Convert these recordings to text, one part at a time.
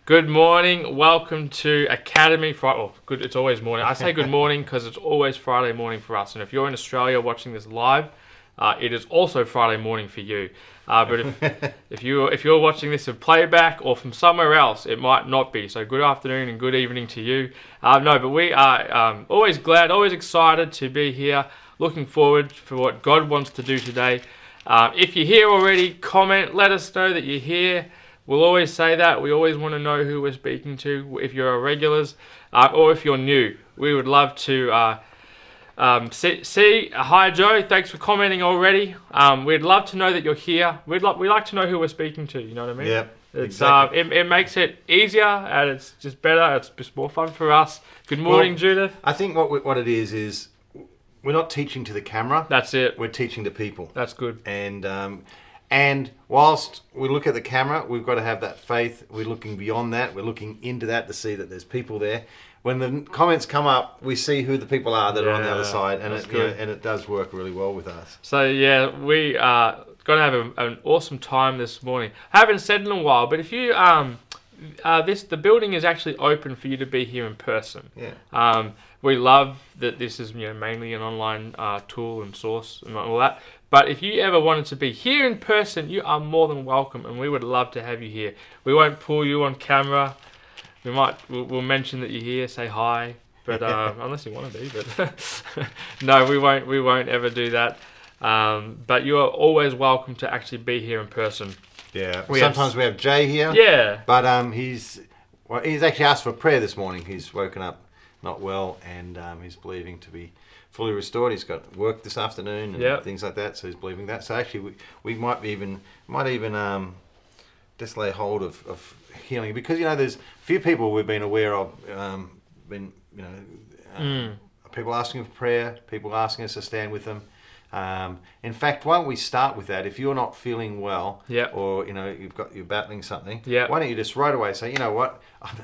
Good morning. Welcome to Academy Friday. Oh, good. It's always morning. I say good morning because it's always Friday morning for us. And if you're in Australia watching this live, it is also Friday morning for you. But if you're watching this in playback or from somewhere else, it might not be. So good afternoon and good evening to you. But we are always glad, always excited to be here. Looking forward for what God wants to do today. If you're here already, comment. Let us know that you're here. We'll always say that. We always want to know who we're speaking to. If you're a regulars or if you're new, we would love to see. Hi, Joe. Thanks for commenting already. We'd love to know that you're here. We like to know who we're speaking to. You know what I mean? Yeah. It's Exactly. it makes it easier and it's just better. It's just more fun for us. Good morning, Well, Judith. I think what it is we're not teaching to the camera. That's it. We're teaching to people. That's good. And whilst we look at the camera, we've got to have that faith. We're looking beyond that. We're looking into that to see that there's people there. When the comments come up, we see who the people are that are on the other side, and it does work really well with us. So yeah, we are going to have an awesome time this morning. I haven't said in a while, but if you the building is actually open for you to be here in person. Yeah. We love that this is mainly an online tool and source and all that. But if you ever wanted to be here in person, you are more than welcome, and we would love to have you here. We won't pull you on camera. We'll mention that you're here, say hi, but unless you want to be. But no, we won't ever do that. But you are always welcome to actually be here in person. Yeah. Sometimes we have Jay here. Yeah. But he's actually asked for prayer this morning. He's woken up not well, and he's believing to be fully restored. He's got work this afternoon and things like that, so he's believing that. So actually, we might even just lay hold of healing, because there's a few people we've been aware of, people asking for prayer, people asking us to stand with them. In fact, why don't we start with that? If you're not feeling well, or you're battling something, why don't you just right away say, you know what,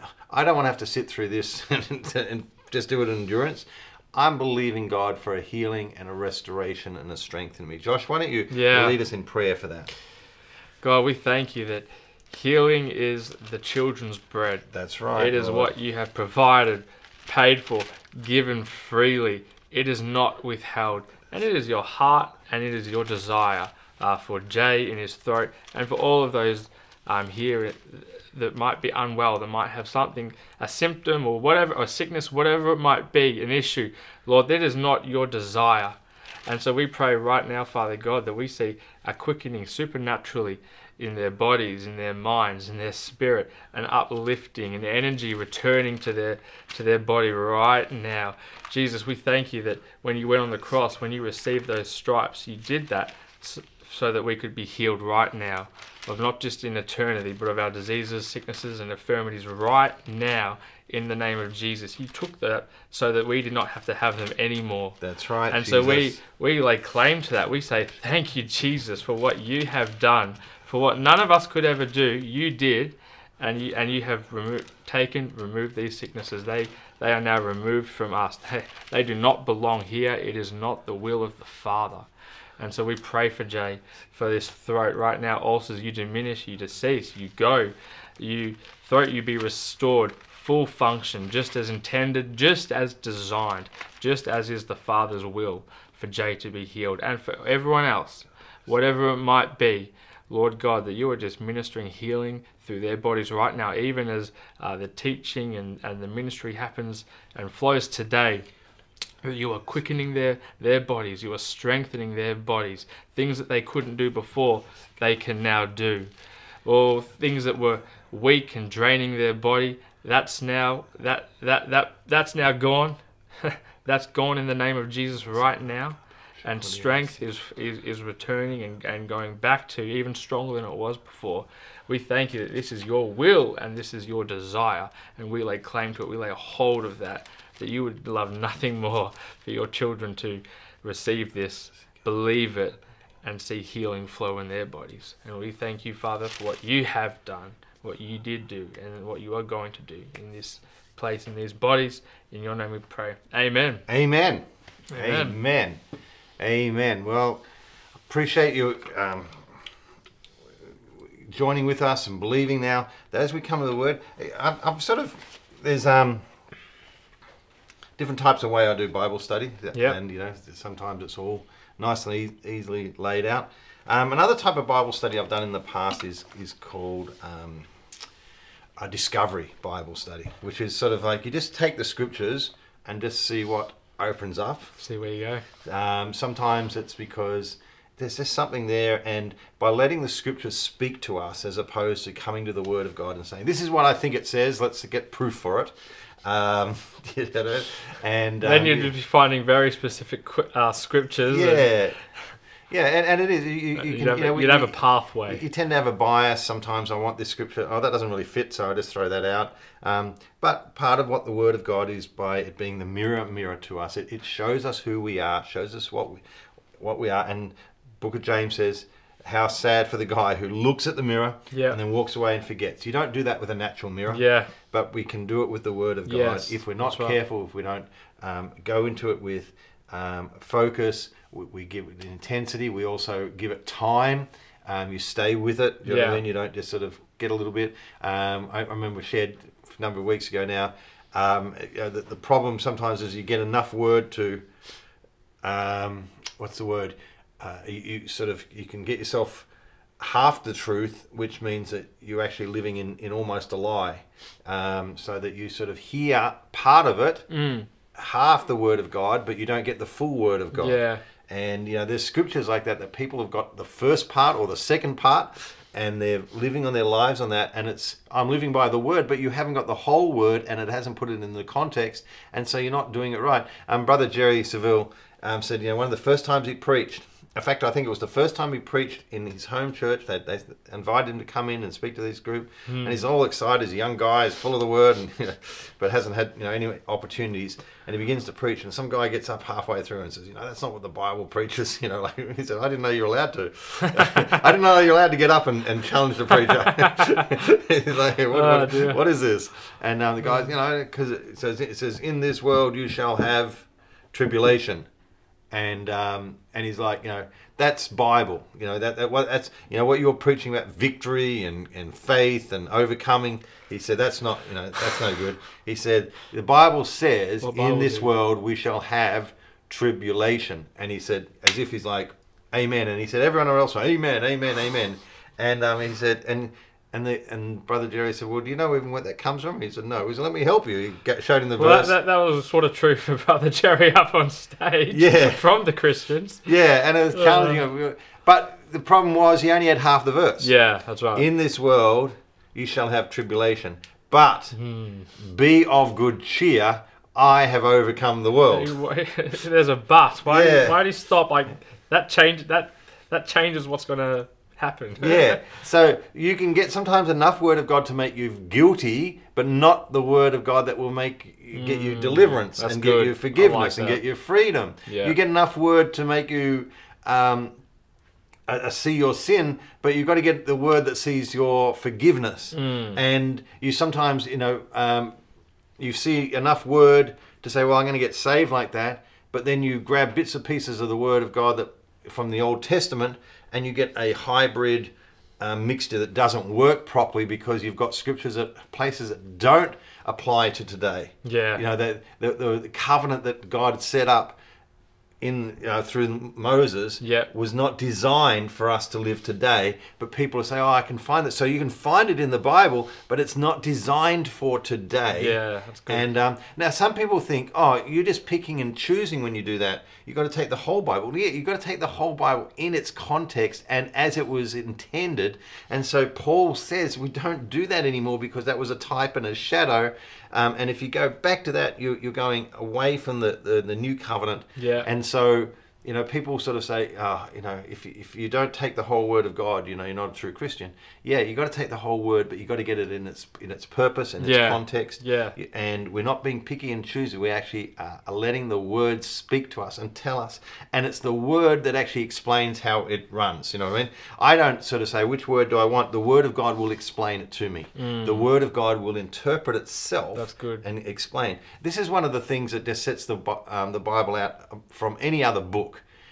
I don't want to have to sit through this and just do it in endurance. I'm believing God for a healing and a restoration and a strength in me. Josh, why don't you lead us in prayer for that? God, we thank you that healing is the children's bread. That's right. It is what you have provided, paid for, given freely. It is not withheld. And it is your heart and it is your desire for Jay in his throat and for all of those here that might be unwell, that might have something, a symptom or whatever, or sickness, whatever it might be, an issue. Lord, that is not your desire. And so we pray right now, Father God, that we see a quickening supernaturally in their bodies, in their minds, in their spirit, an uplifting and energy returning to their body right now. Jesus, we thank you that when you went on the cross, when you received those stripes, you did that so that we could be healed right now, of not just in eternity, but of our diseases, sicknesses, and infirmities right now, in the name of Jesus. You took that so that we did not have to have them anymore. That's right. And Jesus. so we lay claim to that. We say, thank you, Jesus, for what you have done. For what none of us could ever do, you did, and you have removed these sicknesses. They are now removed from us. They do not belong here. It is not the will of the Father. And so we pray for Jay, for this throat right now. Ulcers, you diminish, you decease, you go. Throat, you be restored, full function, just as intended, just as designed, just as is the Father's will for Jay to be healed. And for everyone else, whatever it might be, Lord God, that you are just ministering healing through their bodies right now, even as the teaching and the ministry happens and flows today. You are quickening their bodies. You are strengthening their bodies. Things that they couldn't do before, they can now do. Or things that were weak and draining their body, that's now gone. That's gone in the name of Jesus right now. And strength is returning and going back to even stronger than it was before. We thank you that this is your will and this is your desire, and we lay claim to it. We lay a hold of that you would love nothing more for your children to receive this, believe it, and see healing flow in their bodies. And we thank you, Father, for what you have done, what you did do, and what you are going to do in this place, in these bodies. In your name we pray. Amen. Amen. Amen. Amen. Amen. Well, appreciate you joining with us and believing now that as we come to the Word, I'm sort of, there's different types of way I do Bible study. Yep. And, sometimes it's all nice and easily laid out. Another type of Bible study I've done in the past is called a discovery Bible study, which is sort of like you just take the scriptures and just see what opens up. See where you go. Sometimes it's because there's just something there, and by letting the scriptures speak to us as opposed to coming to the Word of God and saying, this is what I think it says, let's get proof for it. And then you'd be finding very specific scriptures. Yeah. Yeah, and it is. You'd have a pathway. You tend to have a bias sometimes. I want this scripture. Oh, that doesn't really fit, so I just throw that out. But part of what the Word of God is, by it being the mirror to us, it shows us who we are, shows us what we are. And Book of James says, how sad for the guy who looks at the mirror and then walks away and forgets. You don't do that with a natural mirror. Yeah. But we can do it with the Word of God. If we're not careful, if we don't go into it with focus, we give it intensity. We also give it time. You stay with it. You know what I mean? You don't just sort of get a little bit. I remember we shared a number of weeks ago now. The problem sometimes is you get enough word to, what's the word? You can get yourself half the truth, which means that you're actually living in almost a lie. So that you sort of hear part of it, half the Word of God, but you don't get the full Word of God. Yeah. And there's scriptures like that people have got the first part or the second part, and they're living on their lives on that, and it's, I'm living by the Word, but you haven't got the whole Word, and it hasn't put it in the context, and so you're not doing it right. Brother Jerry Seville said, one of the first times he preached, in fact, I think it was the first time he preached in his home church. They invited him to come in and speak to this group, and he's all excited. He's a young guy, he's full of the Word, and but hasn't had any opportunities. And he begins to preach, and some guy gets up halfway through and says, that's not what the Bible preaches. He said, I didn't know you were allowed to. I didn't know you were allowed to get up and challenge the preacher. He's like, what is this? And the guys, because it says, in this world you shall have tribulation. And he's like, that's Bible. That's what you're preaching about, victory and faith and overcoming. He said that's not that's no good. He said the Bible says in this world we shall have tribulation. And he said, as if he's like, amen. And he said everyone else went, amen, amen, amen. And he said and Brother Jerry said, well, do you know even where that comes from? And he said, no. He said, let me help you. He showed him the verse. That was sort of true for Brother Jerry up on stage from the Christians. Yeah, and it was challenging. But the problem was he only had half the verse. Yeah, that's right. In this world you shall have tribulation, but be of good cheer. I have overcome the world. There's a but. Why do you stop? Like that changes what's going to happen. Yeah. So you can get sometimes enough Word of God to make you guilty, but not the Word of God that will make get you deliverance and get you forgiveness and get you freedom. Yeah. You get enough Word to make you see your sin, but you've got to get the Word that sees your forgiveness. And you sometimes, you see enough Word to say, well, I'm going to get saved like that, but then you grab bits and pieces of the Word of God that from the Old Testament, and you get a hybrid mixture that doesn't work properly because you've got scriptures at places that don't apply to today. Yeah. The covenant that God set up through Moses was not designed for us to live today, but people say, I can find it. So you can find it in the Bible, but it's not designed for today. Yeah, that's good. And now some people think, you're just picking and choosing when you do that. You've got to take the whole Bible. Yeah, you've got to take the whole Bible in its context and as it was intended. And so Paul says we don't do that anymore because that was a type and a shadow. And if you go back to that, you're going away from the new covenant. Yeah. And so, people sort of say, if you don't take the whole Word of God, you're not a true Christian. Yeah, you got to take the whole Word, but you got to get it in its purpose and its context. Yeah. And we're not being picky and choosy. We actually are letting the Word speak to us and tell us. And it's the Word that actually explains how it runs. You know what I mean? I don't sort of say, which word do I want? The Word of God will explain it to me. The Word of God will interpret itself. That's good. And explain. This is one of the things that just sets the Bible out from any other book.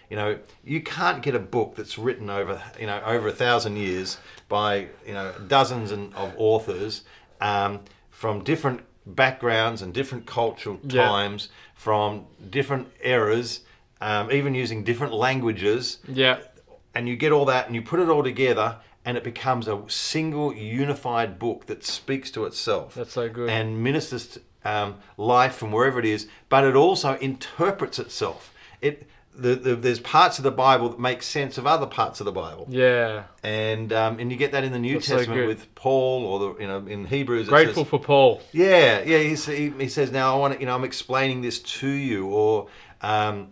You know, you can't get a book that's written over 1,000 years by, dozens of authors from different backgrounds and different cultural times, from different eras, even using different languages. Yeah. And you get all that and you put it all together and it becomes a single unified book that speaks to itself. That's so good. And ministers life from wherever it is, but it also interprets itself. There's parts of the Bible that make sense of other parts of the Bible. Yeah. And you get that in the New Testament with Paul, or in Hebrews. Grateful for Paul. Yeah. He says, now I want to, I'm explaining this to you, or some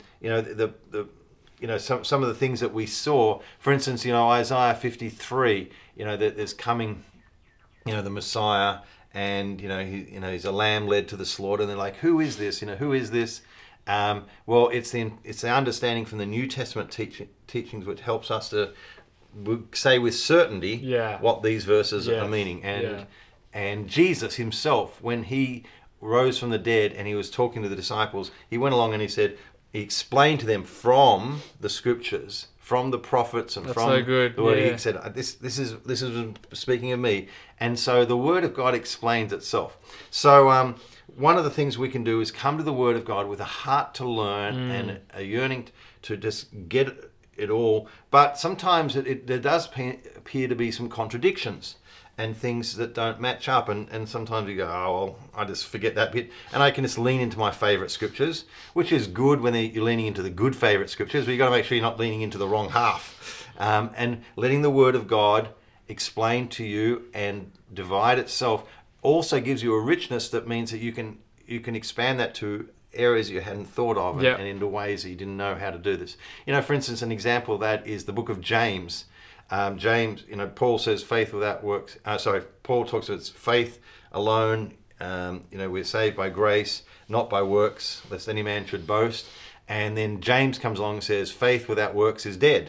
of the things that we saw. For instance, Isaiah 53. That there's coming, the Messiah, and he's a lamb led to the slaughter. And they're like, who is this? Who is this? Well, it's the understanding from the New Testament teachings which helps us to say with certainty what these verses are meaning. And Jesus himself, when he rose from the dead and he was talking to the disciples, he went along and he explained to them from the scriptures, from the prophets, and That's from so good. the word. He said, this is speaking of me. And so the word of God explains itself. So one of the things we can do is come to the word of God with a heart to learn and a yearning to just get it all. But sometimes there does appear to be some contradictions and things that don't match up, and sometimes you go, oh, well, I just forget that bit, and I can just lean into my favourite scriptures, which is good when you're leaning into the good favourite scriptures, but you've got to make sure you're not leaning into the wrong half, and letting the word of God explain to you and divide itself also gives you a richness that means that you can expand that to areas you hadn't thought of, and into ways that you didn't know how to do this. For instance, an example of that is the book of James. James, Paul says faith without works. Paul talks about faith alone. We're saved by grace, not by works, lest any man should boast. And then James comes along and says faith without works is dead.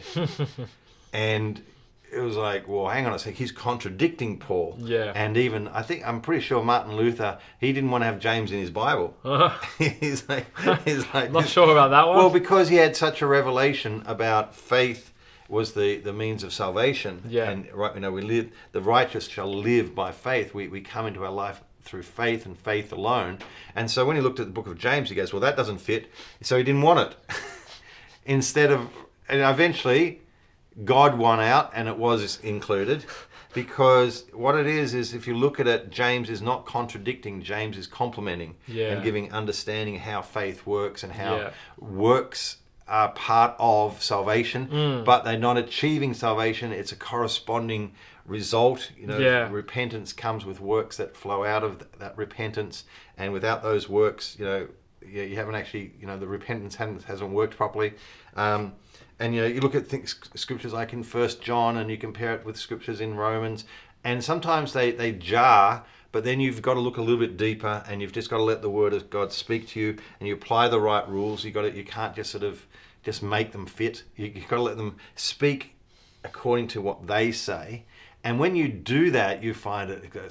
And it was like, well, hang on a sec, he's contradicting Paul. Yeah. And even, I'm pretty sure Martin Luther, he didn't want to have James in his Bible. He's like, not sure about that one. Well, because he had such a revelation about faith was the means of salvation. Yeah. And the righteous shall live by faith. We come into our life through faith and faith alone. And so when he looked at the book of James, he goes, well, that doesn't fit. So he didn't want it. And eventually God won out and it was included, because what it is if you look at it, James is not contradicting, James is complementing and giving understanding how faith works and how works are part of salvation, but they're not achieving salvation. It's a corresponding result. Repentance comes with works that flow out of that repentance, and without those works, you haven't actually, the repentance hasn't worked properly. And you look at scriptures like in 1 John, and you compare it with scriptures in Romans, and sometimes they jar. But then you've got to look a little bit deeper, and you've just got to let the word of God speak to you, and you apply the right rules. You can't just just make them fit. You've got to let them speak according to what they say. And when you do that, you find it goes,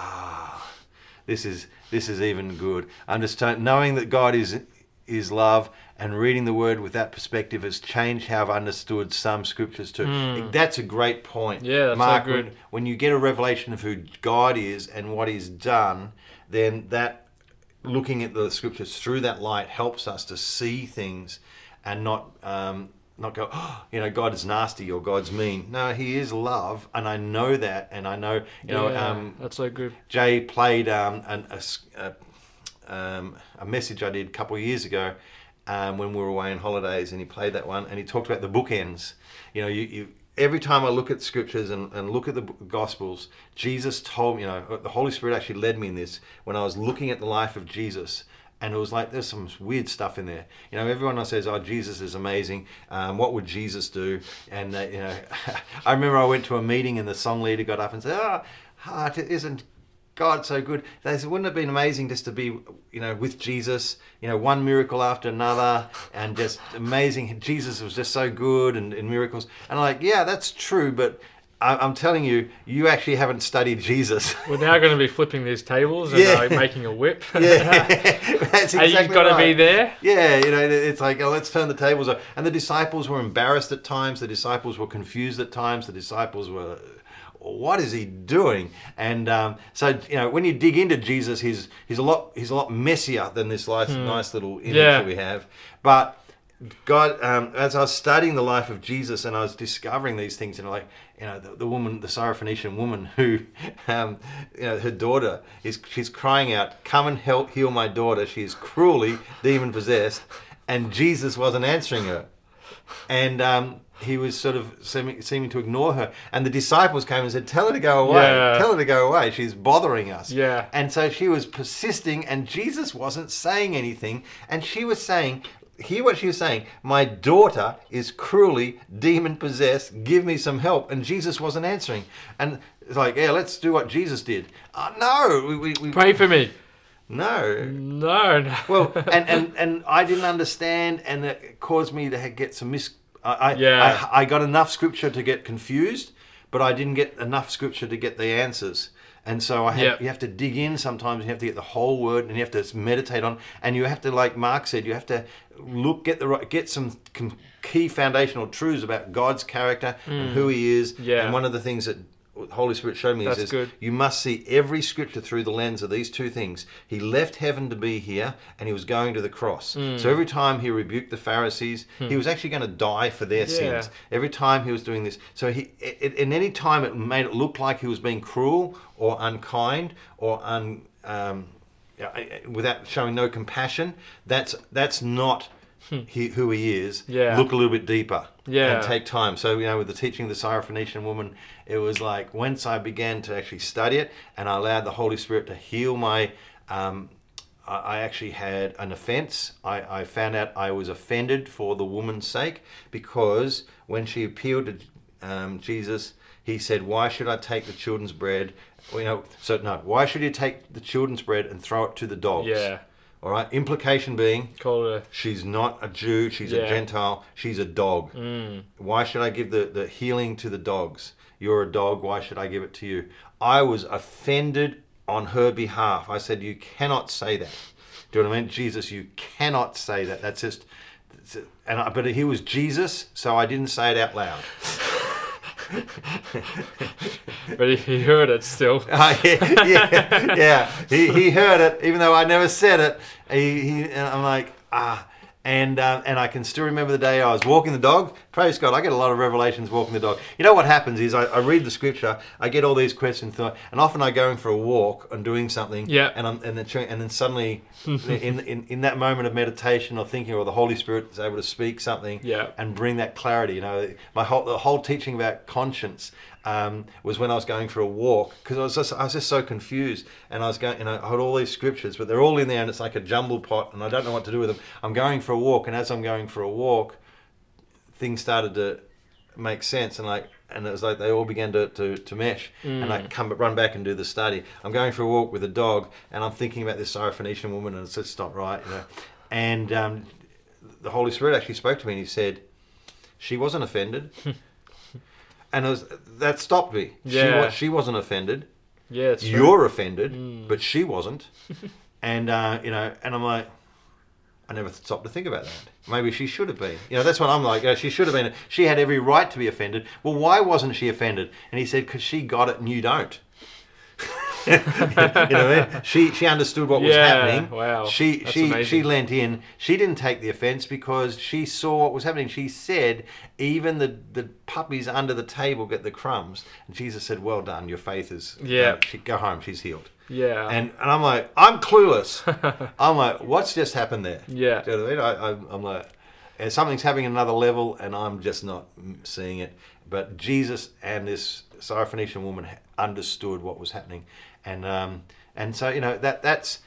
this is even good. Knowing that God is love, and reading the word with that perspective has changed how I've understood some scriptures too. That's a great point. Yeah, that's Mark, so good. When you get a revelation of who God is and what he's done, then that looking at the scriptures through that light helps us to see things and not go, God is nasty or God's mean. No, he is love, and I know that, and I know, that's so good. Jay played a message I did a couple of years ago when we were away on holidays, and he played that one, and he talked about the bookends. You every time I look at scriptures and look at the Gospels, Jesus told me, the Holy Spirit actually led me in this when I was looking at the life of Jesus. And it was like, there's some weird stuff in there. Everyone says, oh, Jesus is amazing. What would Jesus do? And, I remember I went to a meeting and the song leader got up and said, isn't God so good? They said, wouldn't it have been amazing just to be, with Jesus, one miracle after another, and just amazing. Jesus was just so good and miracles. And I'm like, yeah, that's true. But I'm telling you, you actually haven't studied Jesus. We're now going to be flipping these tables and making a whip. Yeah, that's exactly you've got to be there. Yeah, it's like, let's turn the tables over. And the disciples were embarrassed at times. The disciples were confused at times. The disciples were, what is he doing? And so, when you dig into Jesus, he's a lot messier than this nice little image that we have. But God, as I was studying the life of Jesus and I was discovering these things, the woman, the Syrophoenician woman who, her daughter, she's crying out, come and heal my daughter. She is cruelly demon possessed. And Jesus wasn't answering her. And he was sort of seeming to ignore her. And the disciples came and said, tell her to go away. Yeah. Tell her to go away. She's bothering us. Yeah. And so she was persisting and Jesus wasn't saying anything. And she was saying, hear what she was saying. My daughter is cruelly demon possessed. Give me some help. And Jesus wasn't answering. And it's like, yeah, let's do what Jesus did. No, we pray for me. No. No. Well, and I didn't understand, and it caused me to get some I got enough scripture to get confused, but I didn't get enough scripture to get the answers. And so you have to dig in sometimes. You have to get the whole word, and you have to meditate on. And you have to, like Mark said, you have to get some key foundational truths about God's character and who He is. Yeah. And one of the things that the Holy Spirit showed me is you must see every scripture through the lens of these two things. He left heaven to be here, and He was going to the cross. So every time He rebuked the Pharisees, He was actually going to die for their sins. Every time He was doing this. So in any time it made it look like He was being cruel or unkind or without showing no compassion, that's not who He is. Look a little bit deeper and take time. So with the teaching of the Syrophoenician woman, it was like once I began to actually study it and I allowed the Holy Spirit to heal my I actually had an offense. I found out I was offended for the woman's sake, because when she appealed to Jesus, He said, why should I take the children's bread? Why should you take the children's bread and throw it to the dogs? Yeah. All right. Implication being, she's not a Jew. She's a Gentile. She's a dog. Why should I give the healing to the dogs? You're a dog. Why should I give it to you? I was offended on her behalf. I said, you cannot say that. Do you know what I mean? Jesus, you cannot say that. That's just... But He was Jesus, so I didn't say it out loud. But He heard it still. Yeah. He heard it, even though I never said it. And I'm like, And I can still remember the day I was walking the dog. Praise God, I get a lot of revelations walking the dog. You know what happens is I read the scripture, I get all these questions, and often I go for a walk and doing something, and then suddenly in that moment of meditation or thinking, or the Holy Spirit is able to speak something and bring that clarity. The whole teaching about conscience was when I was going for a walk, because I was just so confused, and I was going, I had all these scriptures, but they're all in there, and it's like a jumble pot, and I don't know what to do with them. I'm going for a walk, and as I'm going for a walk, things started to make sense, and it was like they all began to mesh, and I run back and do the study. I'm going for a walk with a dog, and I'm thinking about this Syrophoenician woman, and it's just not right, and the Holy Spirit actually spoke to me, and He said, she wasn't offended. And that stopped me. Yeah. She wasn't offended. Yeah, it's true. You're offended, but she wasn't. And and I'm like, I never stopped to think about that. Maybe she should have been. That's what I'm like. She should have been. She had every right to be offended. Well, why wasn't she offended? And He said, because she got it and you don't. She understood what was happening. Wow. She lent in. She didn't take the offense because she saw what was happening. She said, even the puppies under the table get the crumbs. And Jesus said, well done, your faith is go home, she's healed. Yeah. And I'm like, I'm clueless. I'm like, what's just happened there? Yeah. Do you know what I mean? I'm like, and something's happening at another level and I'm just not seeing it. But Jesus and this Syrophoenician woman understood what was happening, and so that's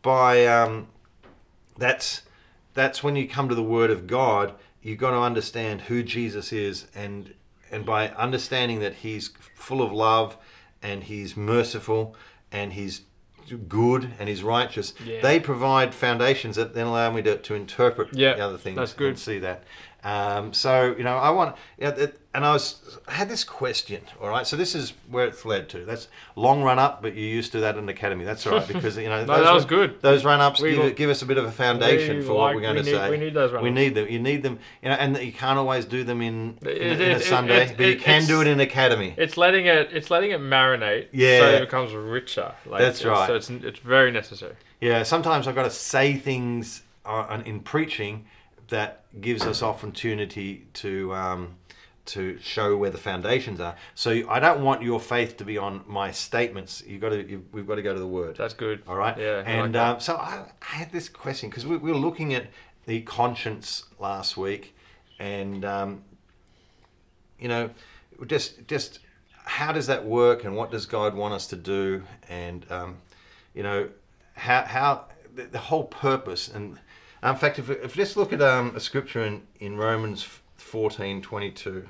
when you come to the Word of God, you've got to understand who Jesus is, and by understanding that He's full of love and He's merciful and He's good and He's righteous, they provide foundations that then allow me to interpret the other things. That's good. And see that. So, you know, I want, and I had this question, all right? So this is where it's led to. That's long run up, but you're used to that in the academy. That's all right, because, you know, no, that was good. Those run ups give us a bit of a foundation for what we're going to say. We need those run ups. We need them. You need them, you know, and you can't always do them in a Sunday, but you can do it in academy. It's letting it marinate, so it becomes richer. Like, that's right. So it's very necessary. Yeah, sometimes I've got to say things in preaching that gives us opportunity to show where the foundations are. So I don't want your faith to be on my statements. We've got to go to the Word. That's good. All right. Yeah. And so I had this question because we were looking at the conscience last week, and you know, just how does that work, and what does God want us to do, and you know, how the whole purpose. And in fact, if we just look at a scripture in Romans 14:22.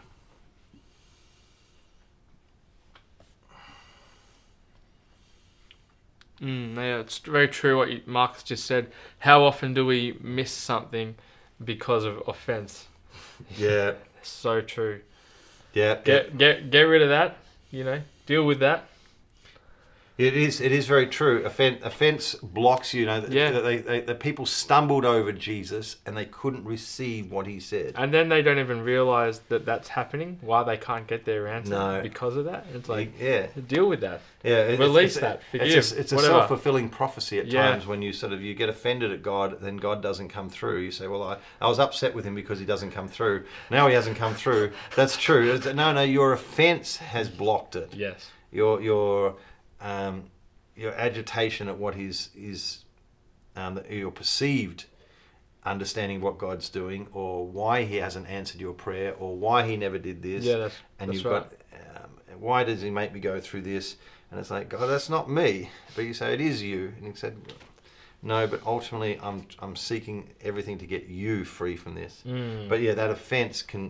Yeah, it's very true what Marcus just said. How often do we miss something because of offense? Yeah. So true. Yeah. Get rid of that, you know, deal with that. It is very true. Offense blocks you. The people stumbled over Jesus and they couldn't receive what he said. And then they don't even realize that that's happening, why they can't get their answer because of that. It's like, deal with that. Yeah, release that. Forgive. It's a self-fulfilling prophecy at times when you you get offended at God, then God doesn't come through. You say, well, I was upset with him because he doesn't come through. Now he hasn't come through. That's true. No, your offense has blocked it. Yes. Your agitation at what is your perceived understanding of what God's doing, or why he hasn't answered your prayer, or why he never did this. Yeah, that's right. Why does he make me go through this? And it's like, God, that's not me. But you say, it is you. And he said, no, but ultimately I'm seeking everything to get you free from this. But yeah, that offense can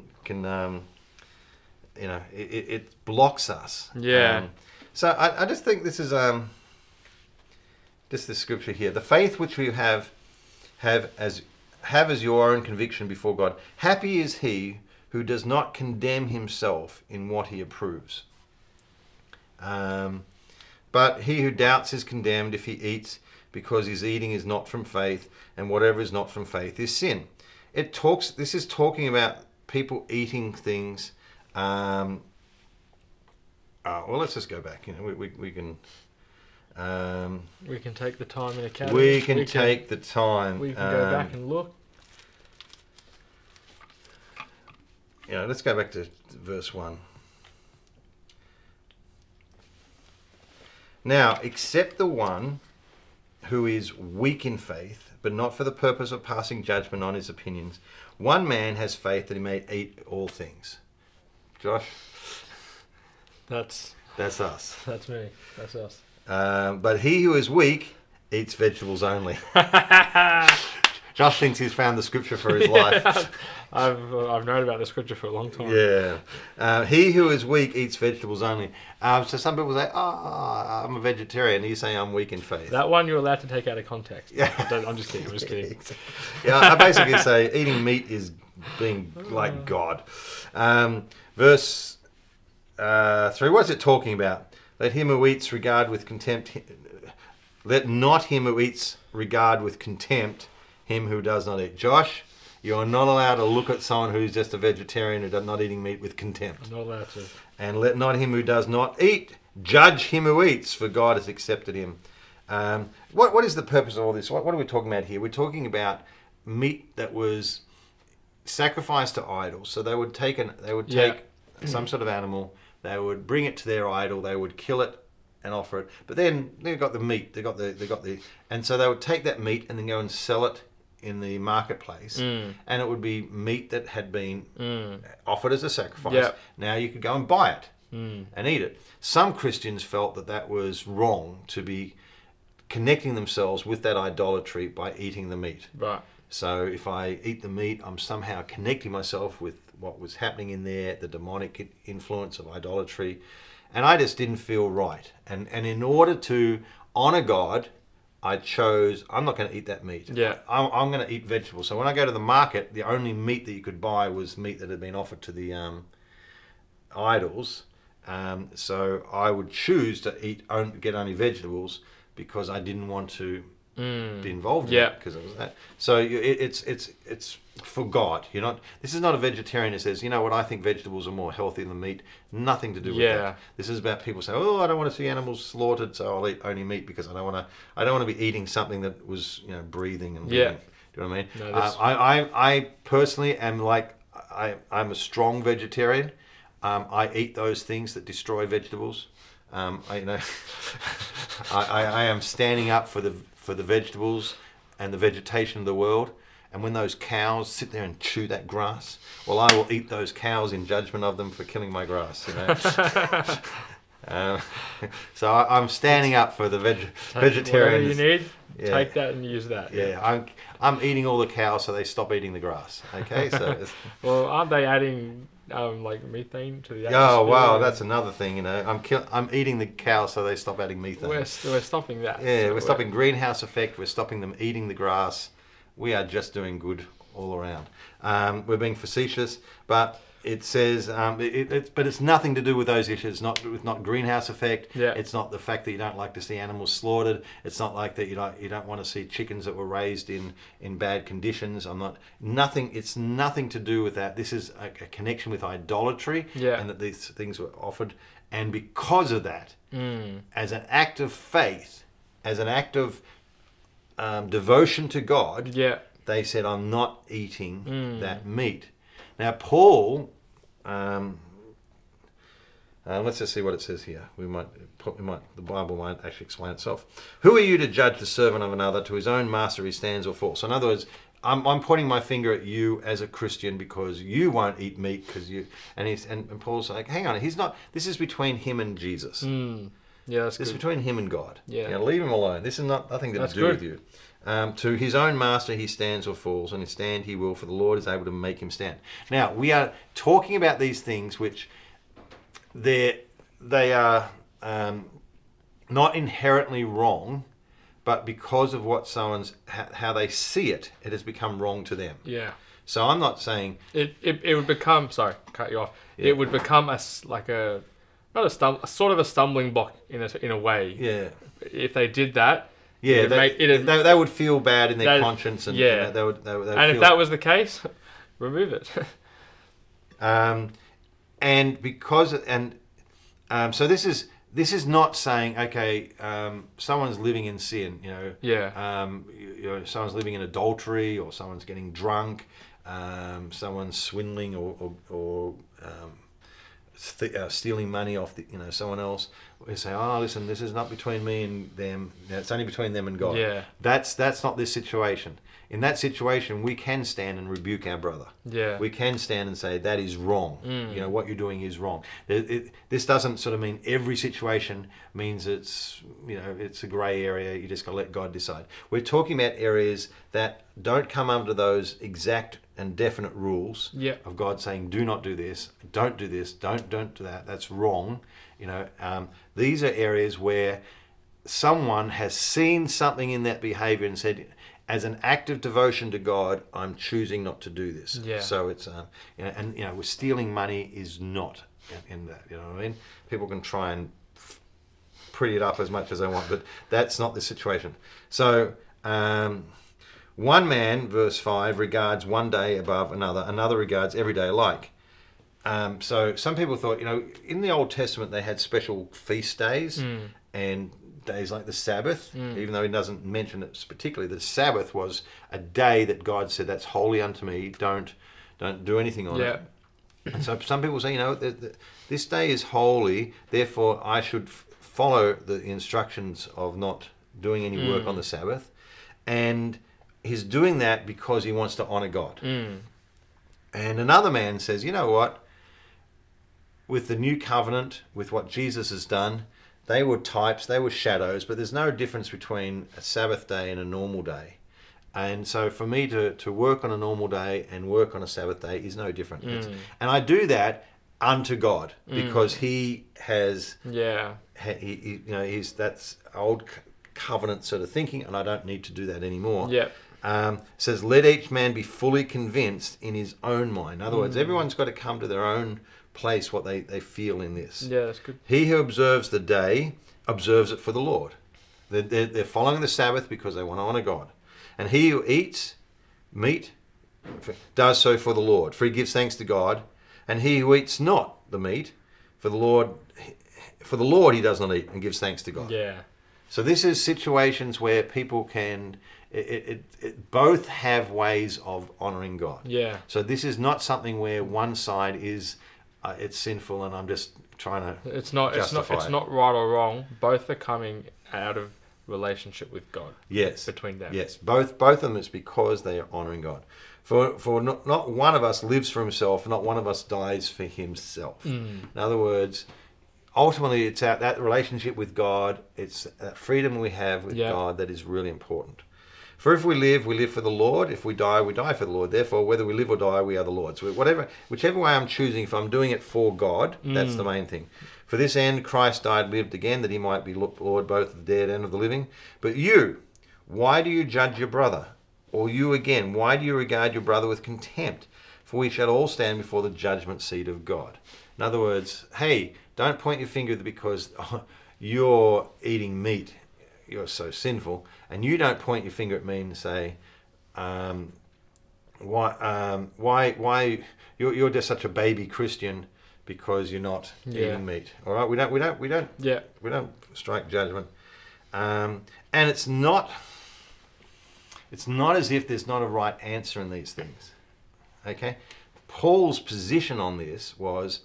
it blocks us. Yeah. So I just think this is just this scripture here. The faith which we have as your own conviction before God. Happy is he who does not condemn himself in what he approves. But he who doubts is condemned if he eats, because his eating is not from faith, and whatever is not from faith is sin. This is talking about people eating things. Well, let's just go back. You know, we can. We can take the time in academy. We can take the time. We can go back and look. You know, let's go back to verse 1. Now, except the one who is weak in faith, but not for the purpose of passing judgment on his opinions, one man has faith that he may eat all things. Josh? That's us. That's me. That's us. But he who is weak eats vegetables only. Josh thinks he's found the scripture for his life. I've known about the scripture for a long time. Yeah. He who is weak eats vegetables only. So some people say, I'm a vegetarian. You say I'm weak in faith. That one you're allowed to take out of context. Yeah. I'm just kidding. Yeah, I basically say eating meat is being like God. Verse 3, what's it talking about? Let him who eats regard with contempt. Let not him who eats regard with contempt him who does not eat. Josh, you are not allowed to look at someone who's just a vegetarian who does not eating meat with contempt. I'm not allowed to. And let not him who does not eat judge him who eats, for God has accepted him. What is the purpose of all this? What are we talking about here? We're talking about meat that was sacrificed to idols. So they would take some sort of animal. They would bring it to their idol. They would kill it and offer it. But then they've got the meat. And so they would take that meat and then go and sell it in the marketplace. And it would be meat that had been offered as a sacrifice. Yep. Now you could go and buy it and eat it. Some Christians felt that was wrong, to be connecting themselves with that idolatry by eating the meat. Right. So if I eat the meat, I'm somehow connecting myself with what was happening in there, the demonic influence of idolatry. And I just didn't feel right. And in order to honor God, I chose, I'm not going to eat that meat. Yeah. I'm going to eat vegetables. So when I go to the market, the only meat that you could buy was meat that had been offered to the idols. So I would choose to get only vegetables because I didn't want to be involved in it because it was that. So it's for God. This is not a vegetarian who says, you know what, I think vegetables are more healthy than meat. Nothing to do with that. This is about people saying, oh, I don't want to see animals slaughtered, so I'll eat only meat because I don't want to be eating something that was breathing and living. Do you know what I mean? No, I personally am I'm a strong vegetarian. I eat those things that destroy vegetables. I am standing up for the vegetables and the vegetation of the world. And when those cows sit there and chew that grass, well, I will eat those cows in judgment of them for killing my grass. So I'm standing up for the vegetarians. Whatever you need, take that and use that. Yeah, I'm eating all the cows so they stop eating the grass. Okay, so well, aren't they adding methane to the atmosphere? Oh wow, that's another thing. I'm eating the cows so they stop adding methane. We're stopping that. Yeah, we're stopping greenhouse effect. We're stopping them eating the grass. We are just doing good all around. We're being facetious, but it says, but it's nothing to do with those issues. It's not greenhouse effect. Yeah. It's not the fact that you don't like to see animals slaughtered. It's not like that you don't want to see chickens that were raised in bad conditions. It's nothing to do with that. This is a connection with idolatry, and that these things were offered. And because of that, as an act of faith, as an act of devotion to God, they said, I'm not eating that meat. Now, Paul, let's just see what it says here. The Bible might actually explain itself. Who are you to judge the servant of another? To his own master he stands or falls. So in other words, I'm pointing my finger at you as a Christian because you won't eat meat and Paul's like, hang on, this is between him and Jesus. Yeah, that's This is good. between him and God. Yeah. Leave him alone. This is nothing to do with you. To his own master he stands or falls, and stand he will, for the Lord is able to make him stand. Now, we are talking about these things which they are not inherently wrong, but because of what how they see it, it has become wrong to them. Yeah. So I'm not saying... It would become... Sorry, cut you off. Yeah. It would become a sort of a stumbling block in a way. Yeah. If they did that... Yeah, they would feel bad in their conscience, and they would if that was the case, remove it. So this is not saying someone's living in sin, someone's living in adultery, or someone's getting drunk, someone's swindling or stealing money off someone else. We say, oh, listen, this is not between me and them. It's only between them and God. Yeah. That's not this situation. In that situation, we can stand and rebuke our brother. Yeah. We can stand and say, that is wrong. What you're doing is wrong. This doesn't sort of mean every situation means it's a grey area. You just got to let God decide. We're talking about areas that don't come under those exact and definite rules of God saying, do not do this, don't do this, don't do that. That's wrong. These are areas where someone has seen something in that behavior and said, as an act of devotion to God, I'm choosing not to do this. Yeah. So it's with stealing money is not in that. You know what I mean? People can try and pretty it up as much as they want, but that's not the situation. So one man, verse 5, regards one day above another. Another regards every day alike. So some people thought, in the Old Testament they had special feast days and days like the Sabbath, even though he doesn't mention it particularly. The Sabbath was a day that God said, that's holy unto me, don't do anything on it. And so some people say, this day is holy, therefore I should follow the instructions of not doing any work on the Sabbath. And he's doing that because he wants to honor God. And another man says, you know what? With the new covenant, with what Jesus has done, they were types, they were shadows, but there's no difference between a Sabbath day and a normal day. And so for me to work on a normal day and work on a Sabbath day is no different. And I do that unto God because he has, he's that's old covenant sort of thinking, and I don't need to do that anymore. Yeah. Says, let each man be fully convinced in his own mind. In other words, everyone's got to come to their own place, what they feel in this. Yeah, that's good. He who observes the day observes it for the Lord. They're following the Sabbath because they want to honor God. And he who eats meat does so for the Lord, for he gives thanks to God. And he who eats not the meat, for the Lord he does not eat and gives thanks to God. Yeah. So this is situations where people can... It both have ways of honoring God. Yeah. So this is not something where one side is it's sinful and I'm just trying to It's not right or wrong. Both are coming out of relationship with God. Yes. Between them. Yes. Both of them is because they are honoring God. For not one of us lives for himself, not one of us dies for himself. In other words, ultimately it's that relationship with God, it's that freedom we have with God that is really important. For if we live for the Lord. If we die for the Lord. Therefore, whether we live or die, we are the Lord. So whichever way I'm choosing, if I'm doing it for God, that's the main thing. For this end, Christ died, lived again, that he might be Lord both of the dead and of the living. But you, why do you judge your brother? Or you again, why do you regard your brother with contempt? For we shall all stand before the judgment seat of God. In other words, hey, don't point your finger because you're eating meat. You're so sinful, and you don't point your finger at me and say, why you're just such a baby Christian because you're not eating meat. All right, we don't strike judgment, and it's not as if there's not a right answer in these things. Okay, Paul's position on this was,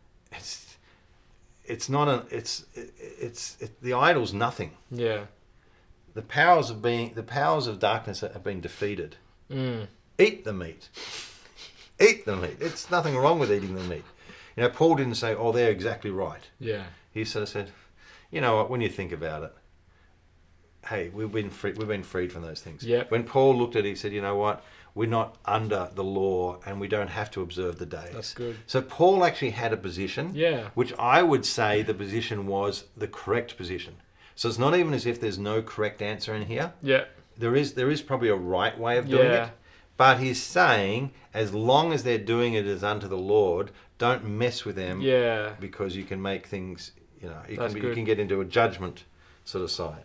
the idol's nothing. Yeah. The powers of darkness have been defeated. Eat the meat. Eat the meat. It's nothing wrong with eating the meat. You know, Paul didn't say, "Oh, they're exactly right." Yeah. He sort of said, "You know what? When you think about it, hey, we've been freed from those things." Yeah. When Paul looked at it, he said, "You know what? We're not under the law and we don't have to observe the days." That's good. So Paul actually had a position, which I would say the position was the correct position. So it's not even as if there's no correct answer in here. Yeah. There is probably a right way of doing it. But he's saying, as long as they're doing it as unto the Lord, don't mess with them. Yeah. Because you can make things, you can get into a judgment sort of side.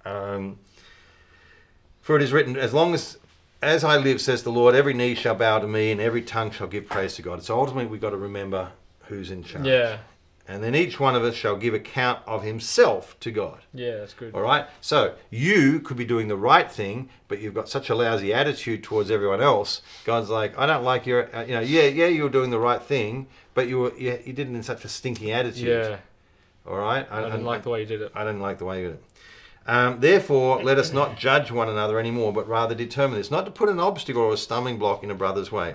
For it is written, as I live, says the Lord, every knee shall bow to me and every tongue shall give praise to God. So ultimately we've got to remember who's in charge. Yeah. And then each one of us shall give account of himself to God. Yeah, that's good. All right? So you could be doing the right thing, but you've got such a lousy attitude towards everyone else. God's like, I don't like your, you were doing the right thing, but you did it in such a stinking attitude. Yeah. All right? I didn't like the way you did it. I didn't like the way you did it. Therefore, let us not judge one another anymore, but rather determine this, not to put an obstacle or a stumbling block in a brother's way.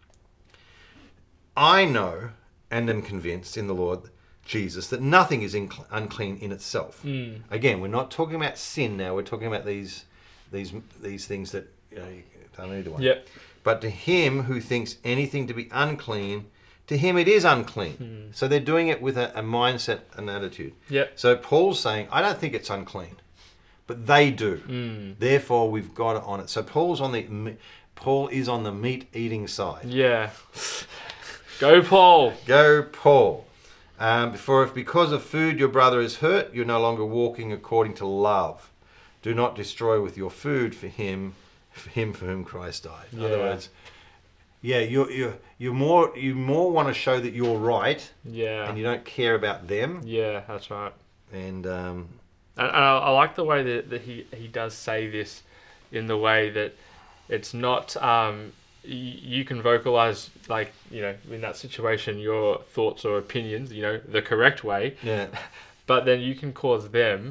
I know and am convinced in the Lord Jesus that nothing is unclean in itself. Again, we're not talking about sin now. We're talking about these things that you don't either way. Yep. But to him who thinks anything to be unclean, to him it is unclean. So they're doing it with a mindset and attitude. Yep. So Paul's saying, I don't think it's unclean, but they do. Therefore, we've got it on it. So Paul is on the meat eating side. Yeah. Go Paul. Go Paul. For if because of food your brother is hurt, you're no longer walking according to love. Do not destroy with your food for him for whom Christ died. In other words, you more want to show that you're right. Yeah. And you don't care about them. Yeah, that's right. And I like the way that he does say this in the way that it's not you can vocalize, like, in that situation, your thoughts or opinions, the correct way. Yeah. But then you can cause them,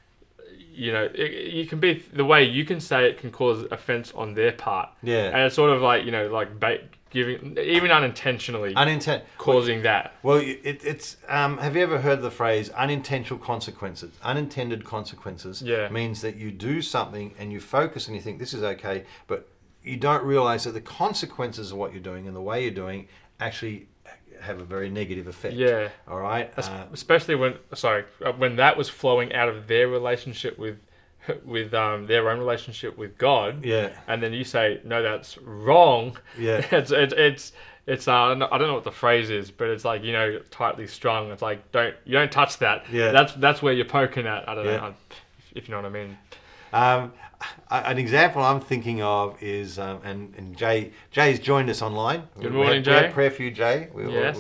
you can be, the way you can say it can cause offense on their part. Yeah. And it's sort of like, giving, even unintentionally, causing that. Well, it's have you ever heard the phrase unintentional consequences? Unintended consequences means that you do something and you focus and you think this is okay, but you don't realize that the consequences of what you're doing and the way you're doing actually have a very negative effect. Yeah. All right. Especially when that was flowing out of their relationship with with their own relationship with God. Yeah. And then you say, no, that's wrong. Yeah. It's I don't know what the phrase is, but it's like, tightly strung. It's like, you don't touch that. Yeah. That's where you're poking at. I don't know if you know what I mean. An example I'm thinking of is, and Jay's joined us online. Good morning, Jay. Prayer for you, Jay. Yes.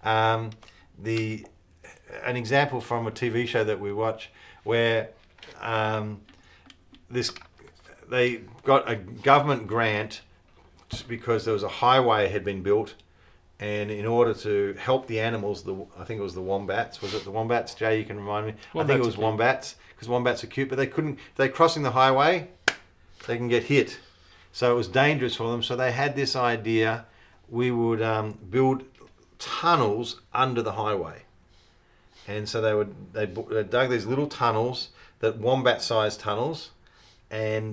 An example from a TV show that we watch where they got a government grant because there was a highway had been built, and in order to help the animals, I think it was the wombats. Was it the wombats, Jay? You can remind me. I think it was wombats, because wombats are cute, but they couldn't. If they're crossing the highway, they can get hit. So it was dangerous for them. So they had this idea: we would build tunnels under the highway, and so they dug these little tunnels, that wombat-sized tunnels, and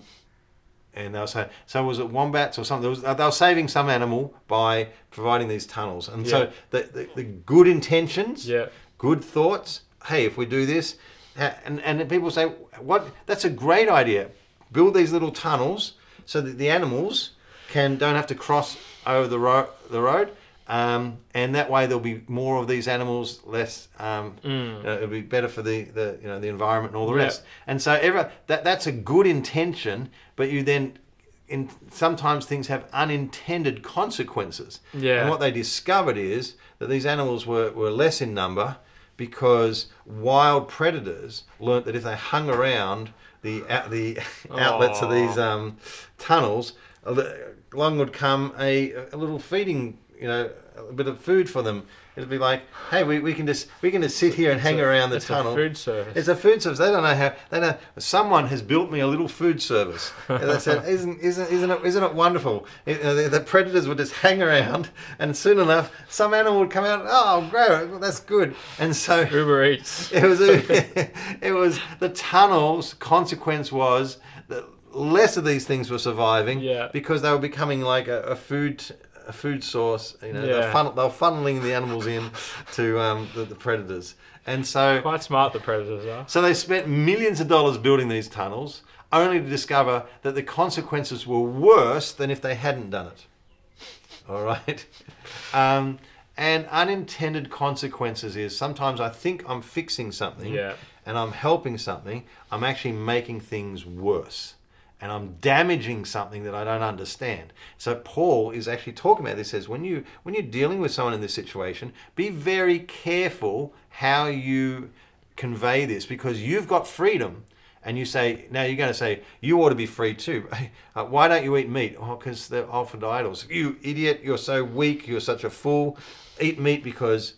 they were saying, so was it wombats or something? They were saving some animal by providing these tunnels. And so the good intentions, good thoughts, hey, if we do this, and people say, what? That's a great idea. Build these little tunnels so that the animals don't have to cross over the road. And that way there'll be more of these animals, less. It'll be better for the environment and all the rest. And so that's a good intention, but you then, sometimes things have unintended consequences. Yeah. And what they discovered is that these animals were less in number because wild predators learnt that if they hung around the outlets of these tunnels, along would come a little feeding, a bit of food for them. It'd be like, hey, we can just sit here and hang around the tunnel. It's a food service. It's a food service. They don't know how. They know someone has built me a little food service. And they said, isn't it wonderful? The predators would just hang around, and soon enough, some animal would come out. Oh, great, well, that's good. And so Uber Eats. It was the tunnels. Consequence was that less of these things were surviving because they were becoming like a food source. They were funneling the animals in to the predators. And so quite smart, the predators are. So they spent millions of dollars building these tunnels, only to discover that the consequences were worse than if they hadn't done it. All right. And unintended consequences is sometimes I think I'm fixing something and I'm helping something, I'm actually making things worse. And I'm damaging something that I don't understand. So Paul is actually talking about this. He says, when you're dealing with someone in this situation, be very careful how you convey this, because you've got freedom. And you say, now you're going to say, you ought to be free too. Why don't you eat meat? Oh, because they're offered idols. You idiot, you're so weak, you're such a fool. Eat meat because,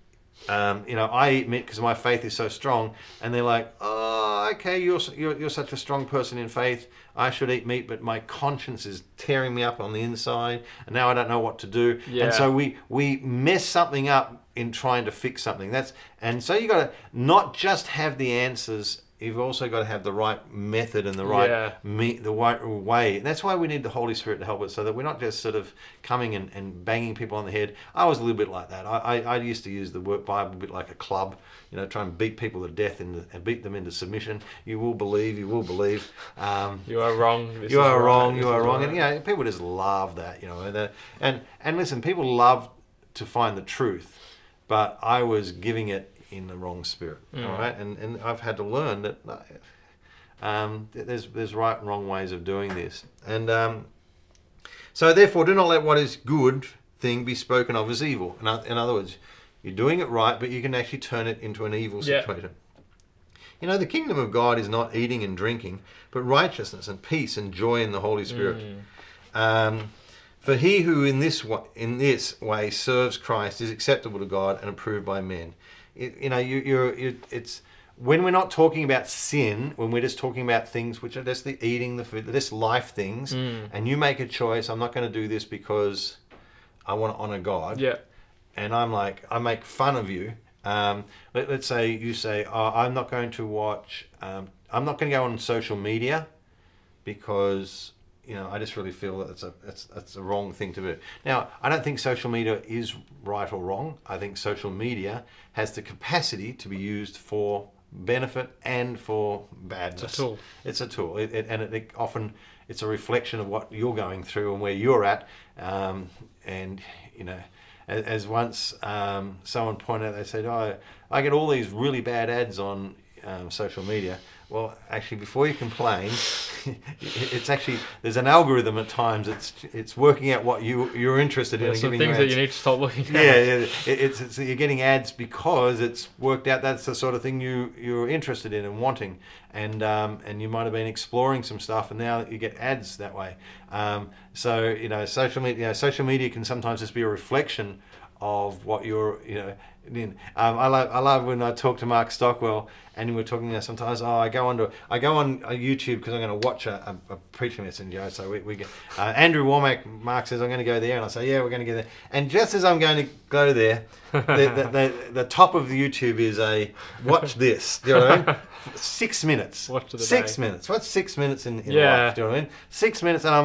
I eat meat because my faith is so strong. And they're like, oh, okay, you're such a strong person in faith. I should eat meat, but my conscience is tearing me up on the inside, and now I don't know what to do. Yeah. And so we mess something up in trying to fix something. And so you got to not just have the answers. You've also got to have the right method and the right way. And that's why we need the Holy Spirit to help us, so that we're not just sort of coming and banging people on the head. I was a little bit like that. I used to use the word Bible a bit like a club, try and beat people to death and beat them into submission. You will believe. You are wrong. You are wrong. You are wrong. And people just love that. And listen, people love to find the truth, but I was giving it in the wrong spirit. All right, and I've had to learn that there's right and wrong ways of doing this. And so therefore, do not let what is good thing be spoken of as evil. In other words, you're doing it right, but you can actually turn it into an evil situation. The kingdom of God is not eating and drinking, but righteousness and peace and joy in the Holy Spirit. For he who in this way serves Christ is acceptable to God and approved by men. It's when we're not talking about sin, when we're just talking about things which are just the eating, the food, just life things, and you make a choice. I'm not going to do this because I want to honor God. Yeah. And I make fun of you. Let's say you say, I'm not going to watch. I'm not going to go on social media because I just really feel that it's a wrong thing to do. Now, I don't think social media is right or wrong. I think social media has the capacity to be used for benefit and for badness. It's a tool. It's a tool, and often it's a reflection of what you're going through and where you're at. And you know, as once someone pointed out, they said, "Oh, I get all these really bad ads on social media." Well, actually, before you complain, it's actually, there's an algorithm at times. It's working out what you're interested in. Some things that you need to start looking at. Yeah. It's you're getting ads because it's worked out that's the sort of thing you're interested in and wanting, and you might have been exploring some stuff, and now you get ads that way. So you know, social media can sometimes just be a reflection of what you're, you know. I love when I talk to Mark Stockwell, and we're talking sometimes. I go on YouTube because I'm going to watch a preaching message. You know, so we get Andrew Womack. Mark says I'm going to go there, and I say we're going to go there. And just as I'm going to go there, the top of the YouTube is a watch this. Do you know what I mean? 6 minutes. Watch of the 6 minutes. What's 6 minutes in life? Do you know what I mean? 6 minutes, and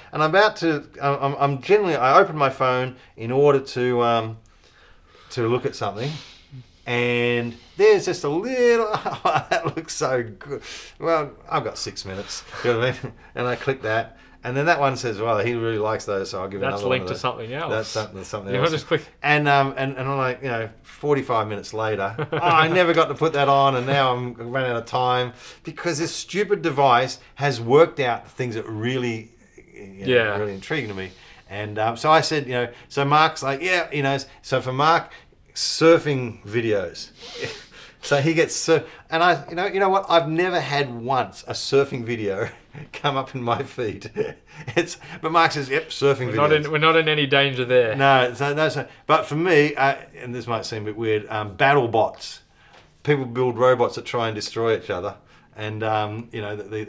I'm generally, I open my phone in order to look at something, and there's just a little, that looks so good. Well, I've got 6 minutes, you know what I mean? And I click that, and then that one says, well, he really likes those, so I'll give another one. That's linked to something else. That's something else. Just click. And I'm like, 45 minutes later, I never got to put that on, and now I'm running out of time, because this stupid device has worked out things that really, really intriguing to me. And so I said, so Mark's like, so for Mark, surfing videos. So he gets and I, you know what? I've never had once a surfing video come up in my feed. But Mark says, yep, surfing videos. We're not in any danger there. No. But for me, and this might seem a bit weird, battle bots. People build robots that try and destroy each other. And they're